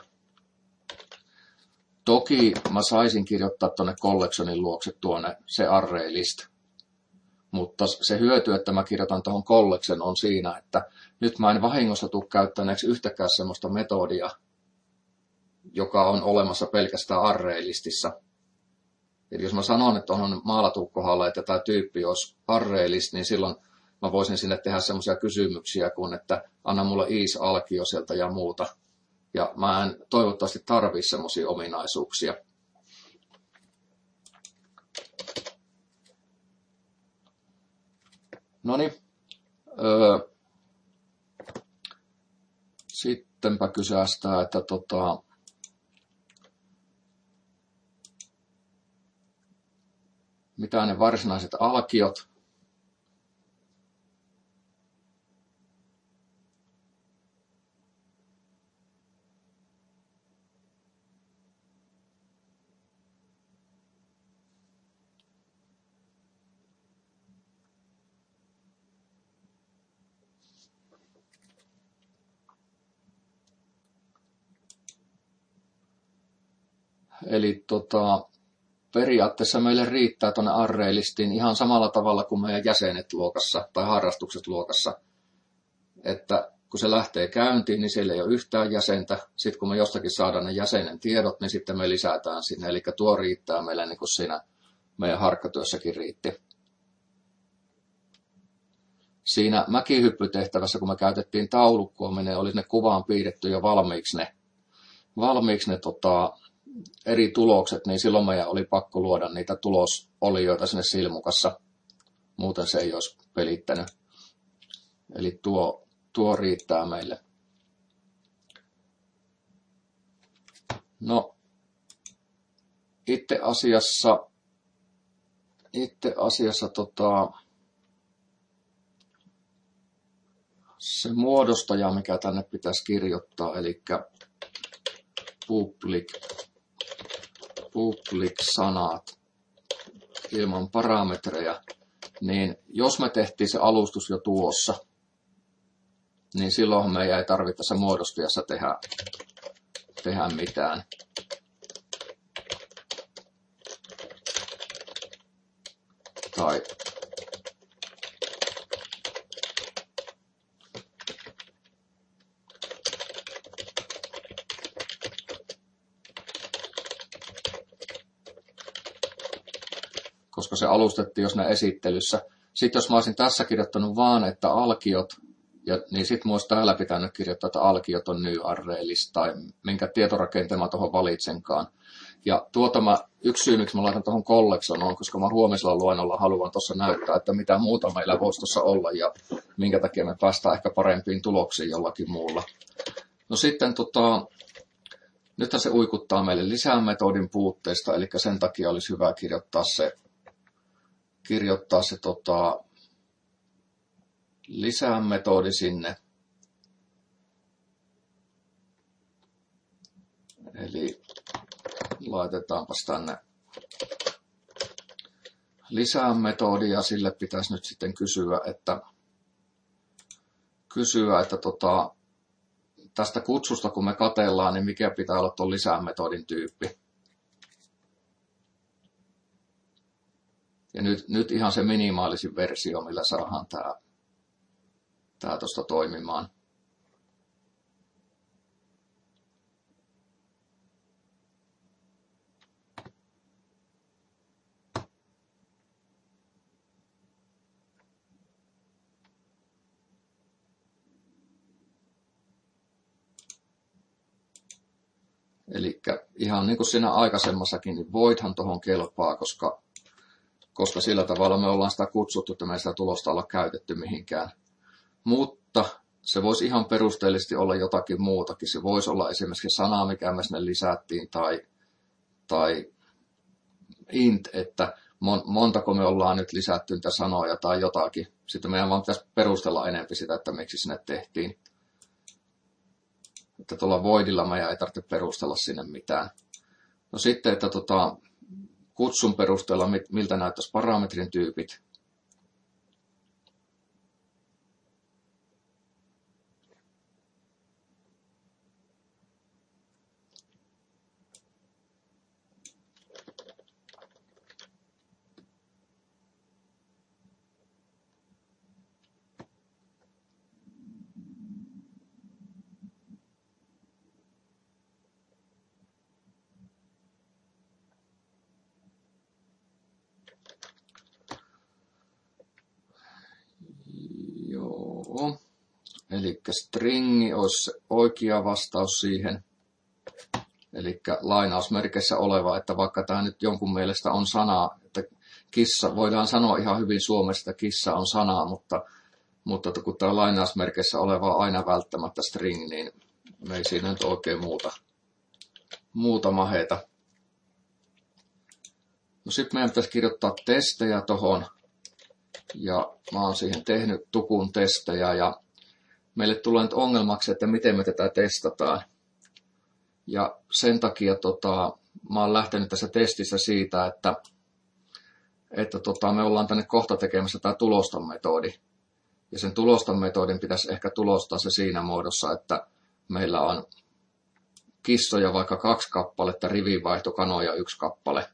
Toki mä saisin kirjoittaa tuonne collectionin luokse se array-list. Mutta se hyöty, että mä kirjoitan tuohon collection, on siinä, että nyt mä en vahingossa tule käyttäneeksi yhtäkään semmoista metodia, joka on olemassa pelkästään array-listissä. Eli jos mä sanon, että on maalattu kohdalla, että tämä tyyppi olisi array-list, niin silloin mä voisin sinne tehdä semmoisia kysymyksiä kuin, että anna mulle is-alkio sieltä ja muuta. Ja mä en toivottavasti tarvitse semmoisia ominaisuuksia. Noniin. Sittenpä kysästään, että mitä ne varsinaiset alkiot. Eli periaatteessa meille riittää tuonne array-listiin ihan samalla tavalla kuin meidän jäsenet luokassa tai harrastukset luokassa. Että kun se lähtee käyntiin, niin siellä ei ole yhtään jäsentä. Sitten kun me jostakin saadaan ne jäsenen tiedot, niin sitten me lisätään sinne. Eli tuo riittää meille niin kuin siinä meidän harkkatyössäkin riitti. Siinä mäkihyppytehtävässä, kun me käytettiin taulukkoa, oli ne kuvaan piirretty jo valmiiksi ne eri tulokset, niin silloin meidän oli pakko luoda niitä tulosolioita sinne silmukassa. Muuten se ei olisi pelittänyt. Eli tuo riittää meille. No, itse asiassa se muodostaja, mikä tänne pitäisi kirjoittaa, eli public-sanat ilman parametreja, niin jos me tehtiin se alustus jo tuossa, niin silloinhan meidän ei tarvitse tässä muodostajassa tehdä mitään. Tai koska se alustettiin jos ne esittelyssä. Sitten jos mä olisin tässä kirjoittanut vaan, että alkiot, niin sitten mä olisi täällä pitänyt kirjoittaa, että alkiot on new array list, tai minkä tietorakenteen mä tuohon valitsenkaan. Ja yksi syy, miksi mä laitan tuohon collection on, koska mä huomisella luennolla haluan tuossa näyttää, että mitä muuta meillä voisi tuossa olla, ja minkä takia me päästään ehkä parempiin tuloksiin jollakin muulla. No sitten nythän se uikuttaa meille lisämetodin puutteista, eli sen takia olisi hyvä kirjoittaa se lisämetodi sinne. Eli laitetaanpas tänne lisämetodi ja sille pitäisi nyt sitten kysyä, että tästä kutsusta kun me katsellaan, niin mikä pitää olla tuon lisämetodin tyyppi. Ja nyt ihan se minimaalisin versio, millä saadaan tää tuosta toimimaan. Eli ihan niin kuin siinä aikaisemmassakin, niin voidhan tuohon kelpaa, koska sillä tavalla me ollaan sitä kutsuttu, että me ei sitä tulosta olla käytetty mihinkään. Mutta se voisi ihan perusteellisesti olla jotakin muutakin. Se voisi olla esimerkiksi sana, mikä me sinne lisättiin, tai int, että montako me ollaan nyt lisätty niitä sanoja tai jotakin. Sitten meidän vaan pitäisi perustella enemmän sitä, että miksi sinne tehtiin. Että tuolla voidilla meidän ei tarvitse perustella sinne mitään. No sitten, että kutsun perusteella, miltä näyttäisi parametrin tyypit. Eli stringi olisi oikea vastaus siihen. Eli lainausmerkeissä oleva, että vaikka tämä nyt jonkun mielestä on sana, että kissa, voidaan sanoa ihan hyvin suomessa, että kissa on sana, mutta kun tämä lainausmerkeissä oleva on aina välttämättä string, niin me ei siinä nyt oikein muuta maheta. No sitten meidän pitäisi kirjoittaa testejä tuohon, ja mä oon siihen tehnyt tukun testejä, ja meille tulee nyt ongelmaksi, että miten me tätä testataan. Ja sen takia mä oon lähtenyt tässä testissä siitä, että me ollaan tänne kohta tekemässä tämä tuloston-metodi. Ja sen tuloston-metodin pitäisi ehkä tulostaa se siinä muodossa, että meillä on kissoja vaikka 2 kappaletta, rivinvaihtokanoja 1 kappale.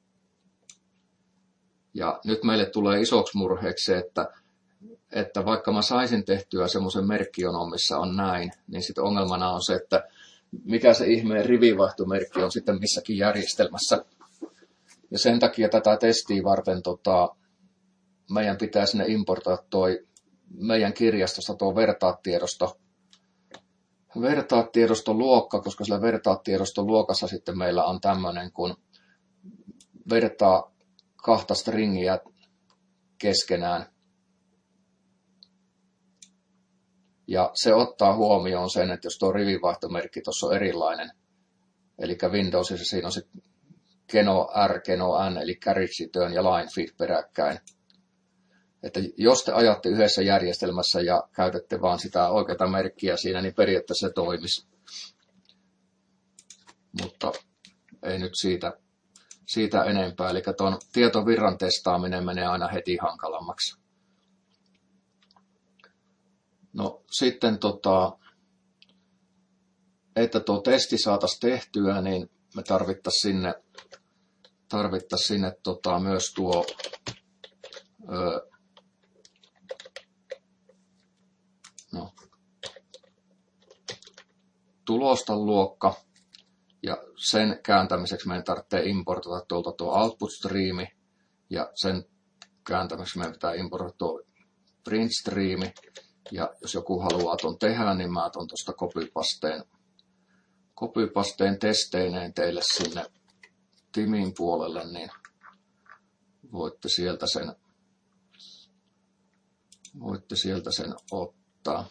Ja nyt meille tulee isoksi murheeksi se, että vaikka mä saisin tehtyä semmoisen merkkijonon, missä on näin, niin sitten ongelmana on se, että mikä se ihmeen rivivaihtomerkki on sitten missäkin järjestelmässä. Ja sen takia tätä testiä varten meidän pitää sinne importoida toi meidän kirjastosta tuo vertaatiedoston luokka, koska sillä vertaatiedoston luokassa sitten meillä on tämmöinen, kun vertaa 2 stringiä keskenään. Ja se ottaa huomioon sen, että jos tuo rivivaihtomerkki tuossa on erilainen, eli Windowsissa siinä on se keno R, keno N, eli carriage return ja line feed peräkkäin. Että jos te ajatte yhdessä järjestelmässä ja käytätte vaan sitä oikeaa merkkiä siinä, niin periaatteessa se toimisi. Mutta ei nyt siitä enempää. Eli tuon tietovirran testaaminen menee aina heti hankalammaksi. No sitten että tuo testi saataisiin tehtyä, niin me tarvittaisiin sinne myös tuo tulostan luokka, ja sen kääntämiseksi meidän tarvitsee importata tuolta tuo output streami, ja sen kääntämiseksi meidän pitää importata tuo print streami, ja jos joku haluaa tuon tehdä, niin mä tuon tuosta copypasteen testeineen teille sinne Timin puolelle, niin voitte sieltä sen ottaa.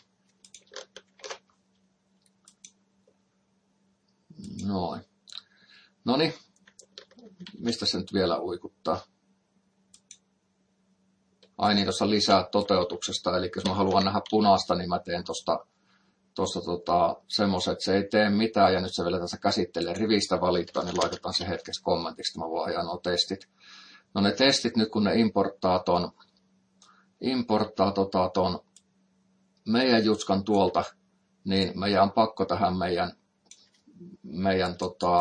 Noin. Noniin, mistä se nyt vielä uikuttaa? Ai niin, tuossa lisää toteutuksesta, eli jos mä haluan nähdä punaista, niin mä teen tuosta semmoisen, että se ei tee mitään, ja nyt se vielä tässä käsittelee rivistä valittaa, niin laitetaan se hetkeksi kommentiksi, mä voin ajaa nuo testit. No ne testit nyt, kun ne importtaa ton meidän jutskan tuolta, niin meidän on pakko tähän meidän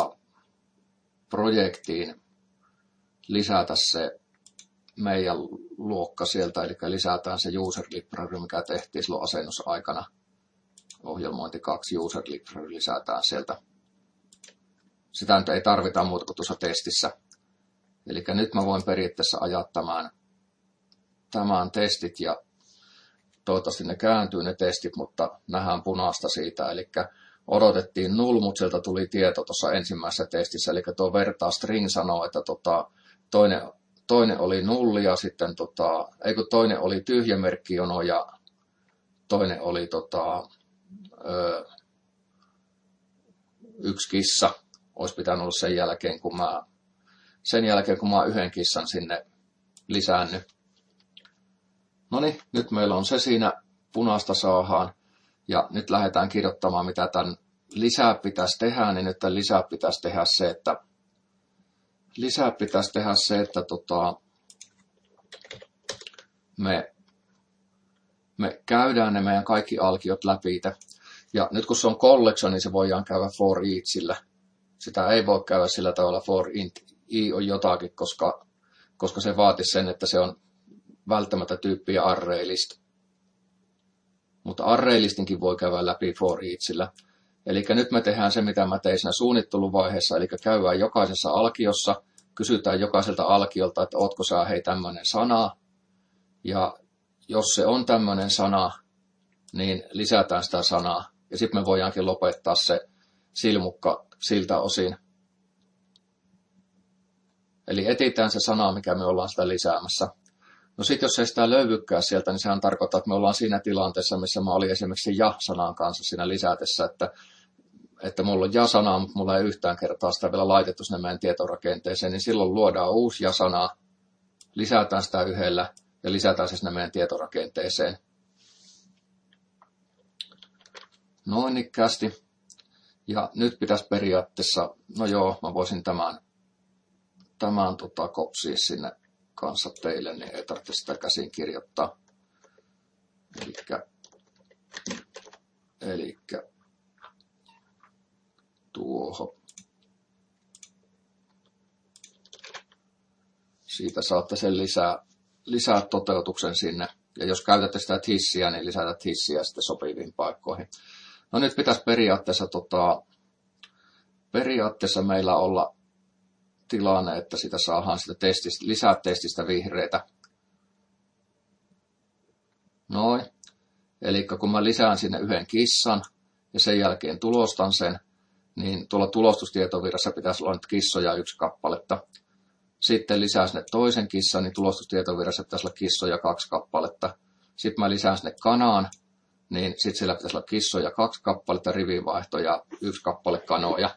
projektiin lisätä se meidän luokka sieltä, eli lisätään se user library, mikä tehtiin silloin asennusaikana. Ohjelmointi 2 user library lisätään sieltä. Sitä nyt ei tarvita muuta kuin tuossa testissä. Eli nyt mä voin periaatteessa ajaa tämän testit, ja toivottavasti ne kääntyy ne testit, mutta nähdään punaista siitä. Eli odotettiin null, mutta sieltä tuli tieto tuossa ensimmäisessä testissä. Eli tuo vertaa string sanoo, että toinen oli nulli, ja sitten toinen oli tyhjä merkkijono, ja toinen oli yksi kissa. Olisi pitänyt olla sen jälkeen, kun mä oon yhden kissan sinne lisännyt. Noniin, nyt meillä on se siinä, punaista saadaan, ja nyt lähdetään kirjoittamaan, mitä tämän lisää pitäisi tehdä, niin nyt tämän lisää pitäisi tehdä se, että me käydään ne meidän kaikki alkiot läpi. Ja nyt kun se on collection, niin se voidaan käydä for eachillä. Sitä ei voi käydä sillä tavalla for int i on jotakin, koska se vaatisi sen, että se on välttämättä tyyppiä arraylist. Mutta arraylistinkin voi käydä läpi for eachillä. Eli nyt me tehdään se, mitä mä tein siinä suunnitteluvaiheessa, eli käydään jokaisessa alkiossa, kysytään jokaiselta alkiolta, että ootko sä tämmöinen sana, ja jos se on tämmöinen sana, niin lisätään sitä sanaa, ja sitten me voidaankin lopettaa se silmukka siltä osin. Eli etsitään se sana, mikä me ollaan sitä lisäämässä. No sitten jos ei sitä löydykään sieltä, niin sehän tarkoittaa, että me ollaan siinä tilanteessa, missä mä olin esimerkiksi ja-sanan kanssa siinä lisätessä, että mulla on ja-sanaa, mutta mulla ei yhtään kertaa sitä vielä laitettu sinne meidän tietorakenteeseen, niin silloin luodaan uusi ja-sana, lisätään sitä yhdellä ja lisätään se sinne meidän tietorakenteeseen. Noin ikkästi. Ja nyt pitäisi periaatteessa, no joo, mä voisin tämän kopsia sinne kanssa teille, niin ei tarvitse sitä käsin kirjoittaa. Elikkä tuohon. Siitä saatte sen lisää toteutuksen sinne. Ja jos käytätte sitä hissiä, niin lisätä hissiä sitten sopiviin paikkoihin. No nyt pitäisi periaatteessa meillä olla tilanne, että sitä saadaan sitä lisätestistä vihreitä. Noin. Eli kun mä lisään sinne yhden kissan ja sen jälkeen tulostan sen, niin tuolla tulostustietovirrassa pitäisi olla nyt kissoja 1 kappaletta. Sitten lisään sinne toisen kissan, niin tulostustietovirrassa pitäisi olla kissoja 2 kappaletta. Sitten mä lisään sinne kanaan, niin sitten siellä pitäisi olla kissoja 2 kappaletta, rivivaihto ja 1 kappale kanoja.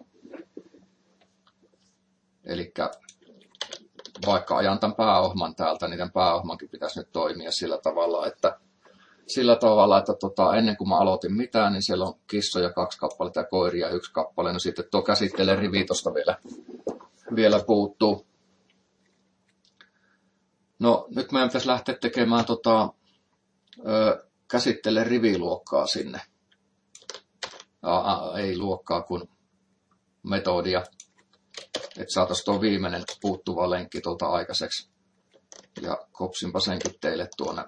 Eli vaikka ajan tämän pääohman täältä, niin tämän pääohmankin pitäisi nyt toimia sillä tavalla, että ennen kuin mä aloitin mitään, niin siellä on kissoja 2 kappaletta ja koiria 1 kappale. No sitten tuo käsittele rivi tuosta vielä puuttuu. No nyt meidän pitäisi lähteä tekemään käsittele riviluokkaa sinne. ei luokkaa kuin metodia, että saataisiin tuo viimeinen puuttuva lenkki tuolta aikaiseksi. Ja kopsinpa senkin teille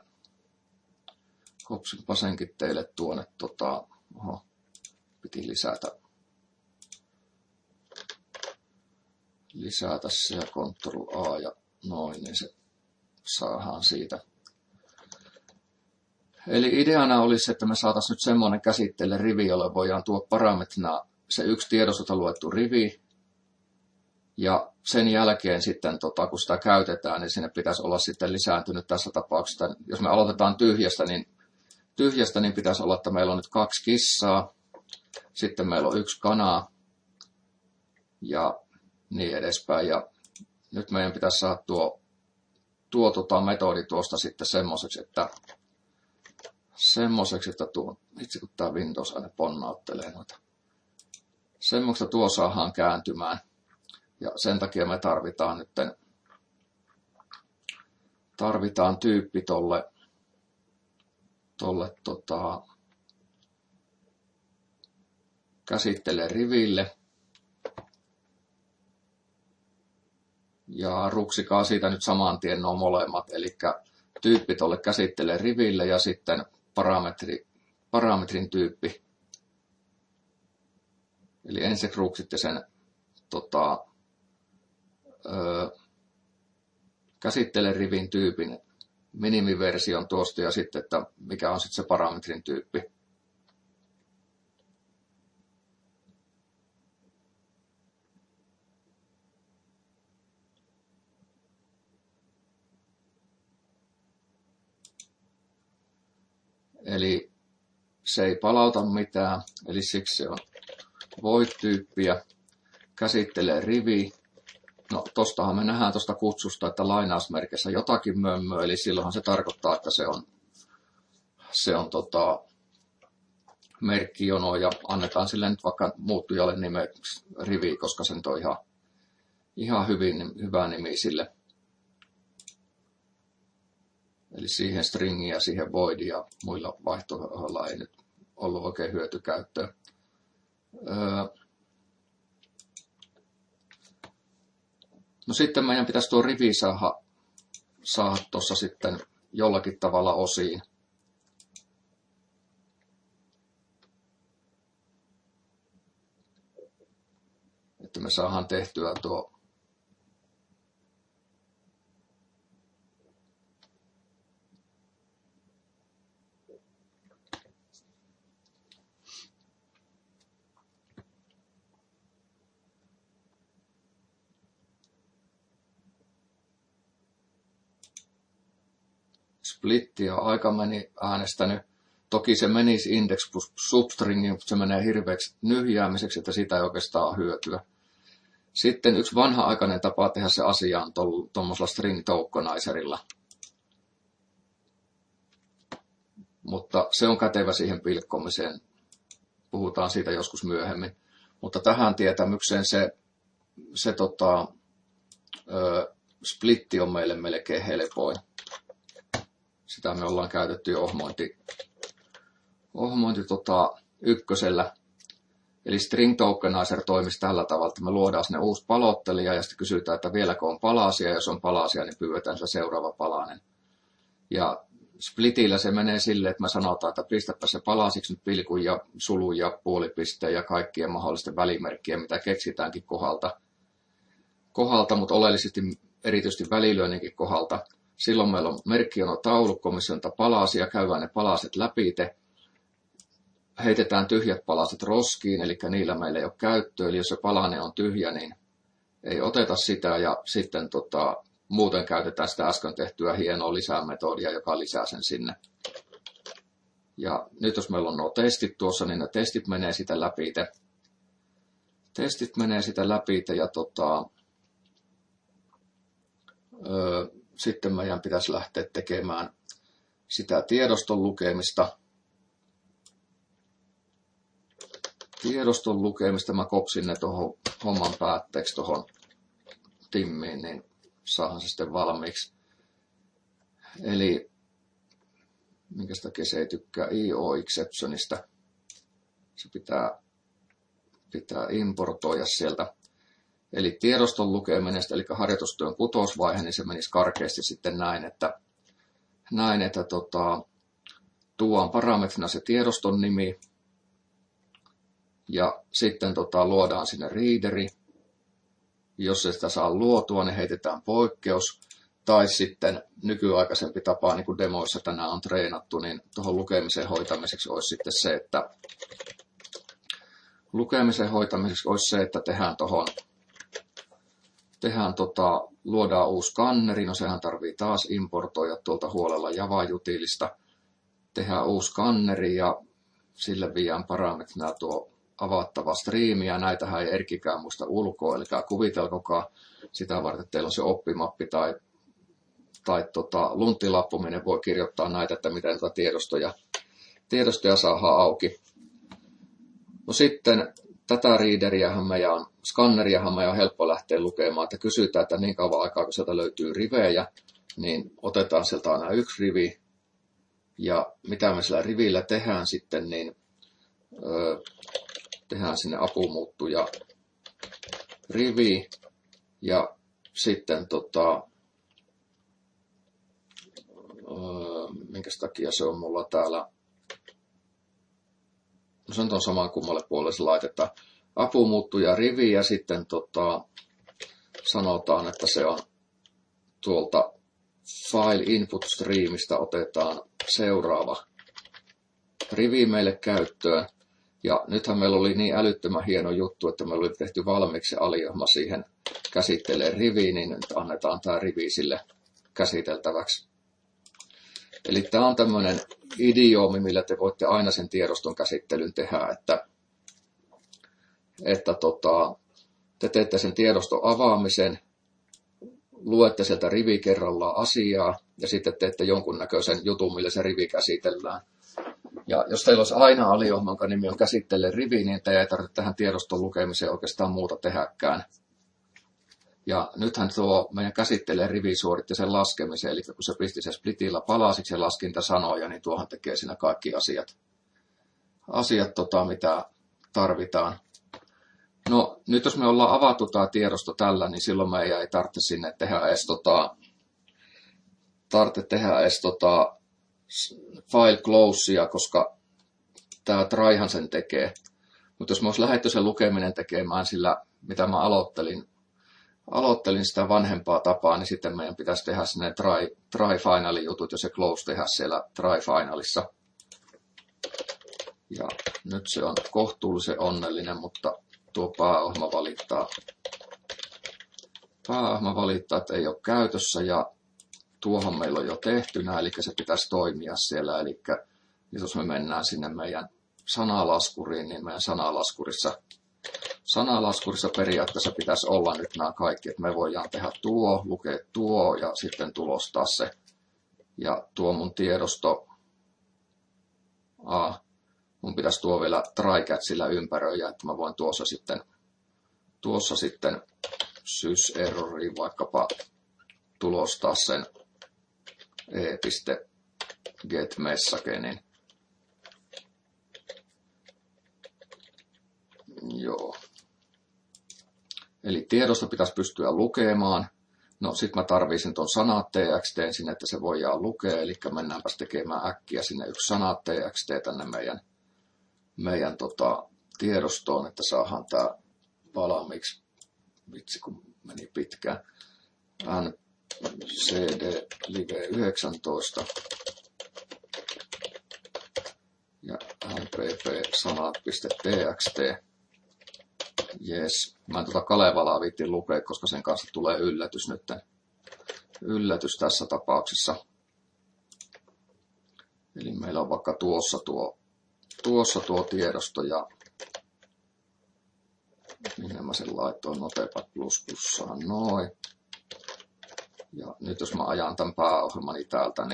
tuonne, piti lisätä se ja Ctrl A ja noin, niin se saadaan siitä. Eli ideana olisi, että me saataisiin nyt semmoinen käsitteelle rivi, jolle voidaan tuoda parametrina se yksi tiedostolta luettu rivi. Ja sen jälkeen sitten, kun sitä käytetään, niin sinne pitäisi olla sitten lisääntynyt tässä tapauksessa. Jos me aloitetaan tyhjästä, niin pitäisi olla, että meillä on nyt 2 kissaa. Sitten meillä on 1 kana ja niin edespäin. Ja nyt meidän pitäisi saada tuo metodi tuosta sitten semmoiseksi, että itse kun tämä Windows aina ponnauttelee noita. Semmoista tuo saadaan kääntymään. Ja sen takia me tarvitaan tyyppi tolle käsittele riville. Ja ruksikaa siitä nyt saman tien nuo molemmat, eli tyyppi tolle käsittele riville ja sitten parametrin tyyppi. Eli ensin ruksitte sen käsittele rivin tyypin minimiversion tuosta ja sitten, että mikä on sitten se parametrin tyyppi. Eli se ei palauta mitään, eli siksi se on void-tyyppiä, käsittelee rivi. No tostahan me nähdään tuosta kutsusta, että lainausmerkissä jotakin mömmöä, eli silloinhan se tarkoittaa, että se on merkkijono ja annetaan sille nyt vaikka muuttujalle nimeksi rivi, koska se nyt on ihan hyvä nimi sille. Eli siihen stringiä, siihen voidin ja muilla vaihtoehdoilla ei nyt ollut oikein hyötykäyttöä. No sitten meidän pitäisi tuo rivi saada tuossa sitten jollakin tavalla osiin. Että me saadaan tehtyä tuo splittiä aika meni äänestänyt. Toki se menisi index plus substringi, mutta se menee hirveäksi nyhjäämiseksi, että siitä ei oikeastaan ole hyötyä. Sitten yksi vanha-aikainen tapa tehdä se asia on tuommoisella string tokenizerilla. Mutta se on kätevä siihen pilkkomiseen. Puhutaan siitä joskus myöhemmin. Mutta tähän tietämykseen se splitti on meille melkein helpoin. Sitä me ollaan käytetty jo ohmointi ykkösellä. Eli string tokenizer toimisi tällä tavalla, että me luodaan sinne uusi palottelija ja sitten kysytään, että vieläkö on palasia. Ja jos on palasia, niin pyydetään se seuraava palanen. Ja splitillä se menee silleen, että me sanotaan, että pistäpä se palasiksi nyt pilkun ja sulun ja puolipisteen ja kaikkien mahdollisten välimerkkien, mitä keksitäänkin kohdalta, mutta oleellisesti erityisesti välilyönninkin kohdalta. Silloin meillä on merkkijono taulukko, missä on palasia, käydään ne palaset läpite, heitetään tyhjät palaset roskiin, eli niillä meillä ei ole käyttöä, eli jos se palane on tyhjä, niin ei oteta sitä, ja sitten muuten käytetään sitä äsken tehtyä hienoa lisämetodia, joka lisää sen sinne. Ja nyt jos meillä on nuo testit tuossa, niin ne testit menee sitä läpite. Ja sitten meidän pitäisi lähteä tekemään sitä tiedoston lukemista. Mä kopsin ne tuohon homman päätteeksi tuohon timmiin, niin saahan se sitten valmiiksi. Eli minkä takia se ei tykkää IO-exceptionista. Se pitää pitää importoida sieltä. Eli tiedoston lukeminen, eli harjoitustyön kutosvaihe, niin se menisi karkeasti sitten näin, että tuon parametrina se tiedoston nimi, ja sitten luodaan sinne readeri. Jos ei sitä saa luotua, niin heitetään poikkeus. Tai sitten nykyaikaisempi tapa, niin kuin demoissa tänään on treenattu, niin tuohon lukemisen hoitamiseksi olisi sitten se, että luodaan uusi skanneri, no sehän tarvii taas importoida tuolta huolella Java-jutilista. Tehdään uusi skanneri ja sille viiään parametrina tuo avattava striimi, ja näitähän ei Erkkikään muista ulkoa, eli kuvitelkokaa sitä varten, että teillä on se oppimappi tai lunttilappu, minne voi kirjoittaa näitä, että miten tiedostoja saadaan auki. No sitten tätä skanneriahan meidän on helppo lähteä lukemaan, että kysytään, että niin kauan aikaa, kun sieltä löytyy rivejä, niin otetaan sieltä aina yksi rivi, ja mitä me sillä rivillä tehdään sitten, niin tehdään sinne apumuuttuja rivi, ja sitten minkäs takia se on mulla täällä, no se on saman kummalle puolelle se laitetaan apumuuttuja rivi, ja sitten sanotaan, että se on tuolta file input streamista otetaan seuraava rivi meille käyttöön. Ja nythän meillä oli niin älyttömän hieno juttu, että meillä oli tehty valmiiksi aliohjelma siihen käsittelee riviin, niin nyt annetaan tämä rivi sille käsiteltäväksi. Eli tämä on tämmöinen idioomi, millä te voitte aina sen tiedoston käsittelyn tehdä, että te teette sen tiedoston avaamisen, luette sieltä rivi kerrallaan asiaa ja sitten teette jonkunnäköisen jutun, millä se rivi käsitellään. Ja jos teillä olisi aina aliohjelma, jonka nimi on käsittele rivi, niin te ei tarvitse tähän tiedoston lukemiseen oikeastaan muuta tehdäkään. Ja nythän tuo meidän käsittelee rivi suoritti sen laskemisen, eli kun se pisti se splitillä palasiksi ja laski niitä sanoja, niin tuohan tekee siinä kaikki asiat mitä tarvitaan. No nyt jos me ollaan avattu tämä tiedosto tällä, niin silloin meidän ei tarvitse sinne tehdä edes file closea, koska tämä tryhan sen tekee. Mutta jos me olisi lähdetty sen lukeminen tekemään sillä, mitä mä aloittelin sitä vanhempaa tapaa, niin sitten meidän pitäisi tehdä sinne try finalin jutut ja se close tehdä siellä try finalissa. Ja nyt se on kohtuullisen onnellinen, mutta tuo pääohjelma valittaa, että ei ole käytössä, ja tuohon meillä on jo tehtynä, eli se pitäisi toimia siellä. Eli jos me mennään sinne meidän sanalaskuriin, niin meidän sanalaskurissa periaatteessa pitäisi olla nyt nämä kaikki, että me voidaan tehdä lukea tuo ja sitten tulostaa se. Ja tuo mun tiedosto, mun pitäisi tuo vielä try-catchillä ympäröidä, että mä voin tuossa sitten sys-erroriin vaikkapa tulostaa sen e.getMessage, niin joo. Eli tiedosta pitäisi pystyä lukemaan. No sit mä tarvisin ton sanat txt sinne, että se voidaan lukea, eli mennäänpäs tekemään äkkiä sinne yksi sanat txt tänne meidän tiedostoon, että saadaan tää valmiiksi. Vitsi kun meni pitkään. cd live 19 ja npp sanat.txt. Jes, mä en Kalevalaa viittin lukea, koska sen kanssa tulee yllätys tässä tapauksessa. Eli meillä on vaikka tuossa tuo tiedosto, ja minne mä sen laitoin, Notepad++, noin. Ja nyt jos mä ajan tämän pääohjelmani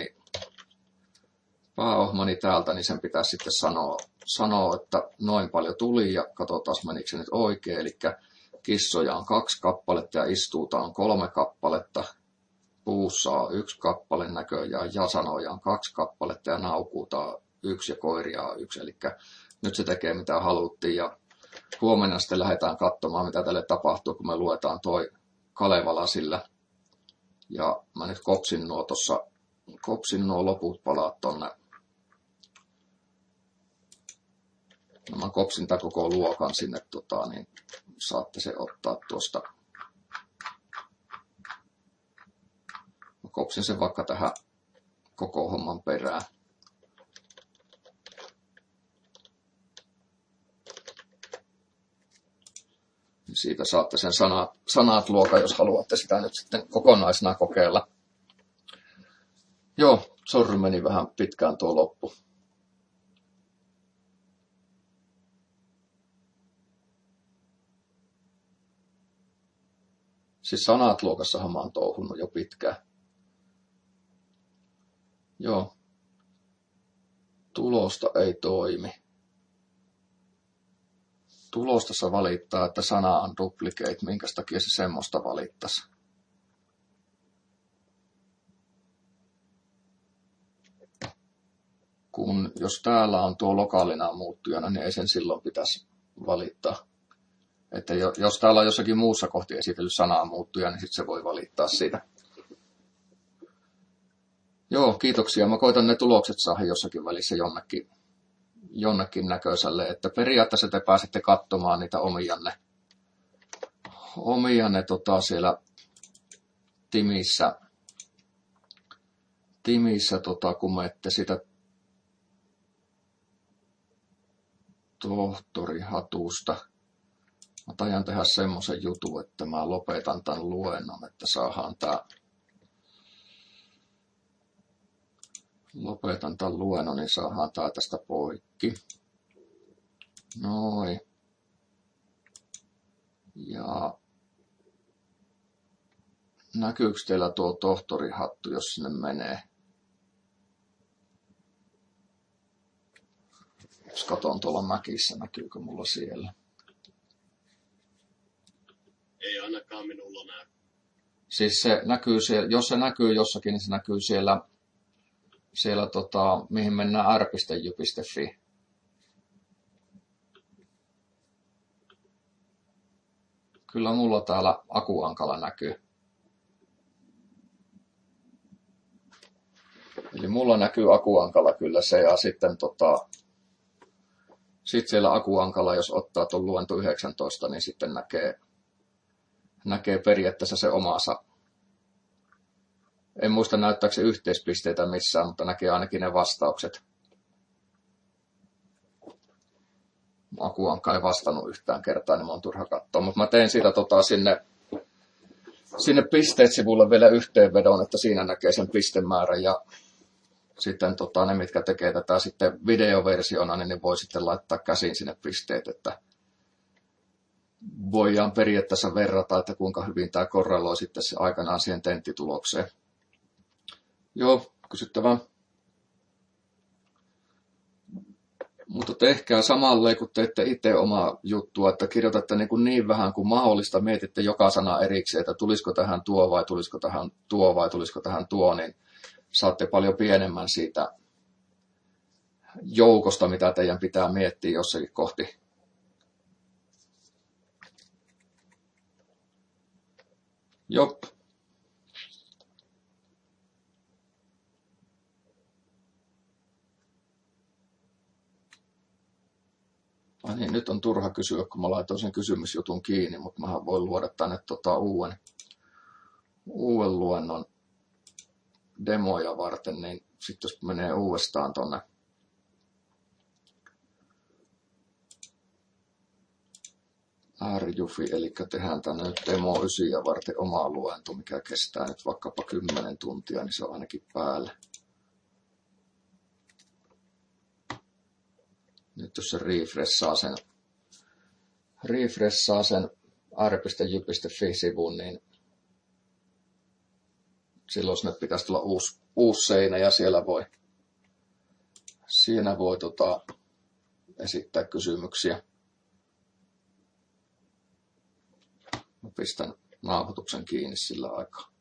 täältä, niin sen pitäisi sitten sanoa, että noin paljon tuli, ja katsotaan menikö se nyt oikein. Eli kissoja on 2 kappaletta ja istuuta on 3 kappaletta. Puussa on 1 kappale näköjään, ja sanoja on 2 kappaletta ja naukuuta on 1 ja koiria on 1. Eli nyt se tekee mitä haluttiin, ja huomenna sitten lähdetään katsomaan, mitä tälle tapahtuu, kun me luetaan toi Kalevala sillä. Ja mä nyt kopsin nuo loput palaat tonne. No mä kopsin tää koko luokan sinne, niin saatte se ottaa tuosta. Mä kopsin sen vaikka tähän koko homman perään. Siitä saatte sen sanat luokan, jos haluatte sitä nyt sitten kokonaisena kokeilla. Joo, sorry, meni vähän pitkään tuo loppu. Siis sanat luokassahan mä oon touhunut jo pitkään. Joo. Tulosta ei toimi. Tulostassa valittaa, että sana on duplicate, minkä takia se semmoista valittaisi. Jos täällä on tuo lokaalina muuttujana, niin ei sen silloin pitäisi valittaa. Että jos täällä on jossakin muussa kohti esitellyt sanaa muuttuja, niin sitten se voi valittaa siitä. Joo, kiitoksia. Mä koitan ne tulokset saada jossakin välissä jonnekin näköiselle, että periaatteessa te pääsette katsomaan niitä omianne siellä Timissä kun menette sitä tohtorihatusta. Mä tajan tehdä semmoisen jutun, että mä lopetan tämän luennon, että saadaan niin saadaan tää tästä poikki. Noin. Ja näkyykö teillä tuo tohtorihattu, jos sinne menee? Jos katon tuolla mäkissä, näkyykö mulla siellä? Ei ainakaan minulla näy. Siis se näkyy siellä, jos se näkyy jossakin, niin se näkyy siellä mihin mennään r.jy.fi. Kyllä mulla täällä Akuankala näkyy. Eli mulla näkyy Akuankala kyllä se, ja sitten siellä Akuankala, jos ottaa tuon luento 19, niin sitten näkee periaatteessa se omansa. En muista näyttääkö se yhteispisteitä missään, mutta näkee ainakin ne vastaukset. Akuankka ei vastannut yhtään kertaa, niin mä on turha katsoa. Mutta mä tein siitä sinne pisteet-sivulle vielä yhteenvedon, että siinä näkee sen pistemäärän. Ja sitten ne, mitkä tekee tätä sitten videoversiona, niin ne voi sitten laittaa käsin sinne pisteet, että voidaan periaatteessa verrata, että kuinka hyvin tämä korreloi sitten se aikanaan siihen tenttitulokseen. Joo, kysyttävää. Mutta tehkää samalle, kun teette itse omaa juttua, että kirjoitatte niin vähän kuin mahdollista, mietitte joka sana erikseen, että tulisiko tähän tuo vai tulisiko tähän tuo vai tulisiko tähän tuo, niin saatte paljon pienemmän siitä joukosta, mitä teidän pitää miettiä jossakin kohti. Jop. Niin, nyt on turha kysyä, kun mä laitoin sen kysymysjutun kiinni, mutta mä voin luoda tänne uuden luennon demoja varten, niin sitten jos menee uudestaan tonne RJufi, eli tehdään tänne nyt demo 9 varten oma luento, mikä kestää nyt vaikkapa 10 tuntia, niin se on ainakin päällä. Nyt jos se refreshaa sen r.jy.fi-sivun, niin silloin sinne pitäisi tulla uusi seinä ja siinä voi esittää kysymyksiä. Mä pistän nauhoituksen kiinni sillä aikaa.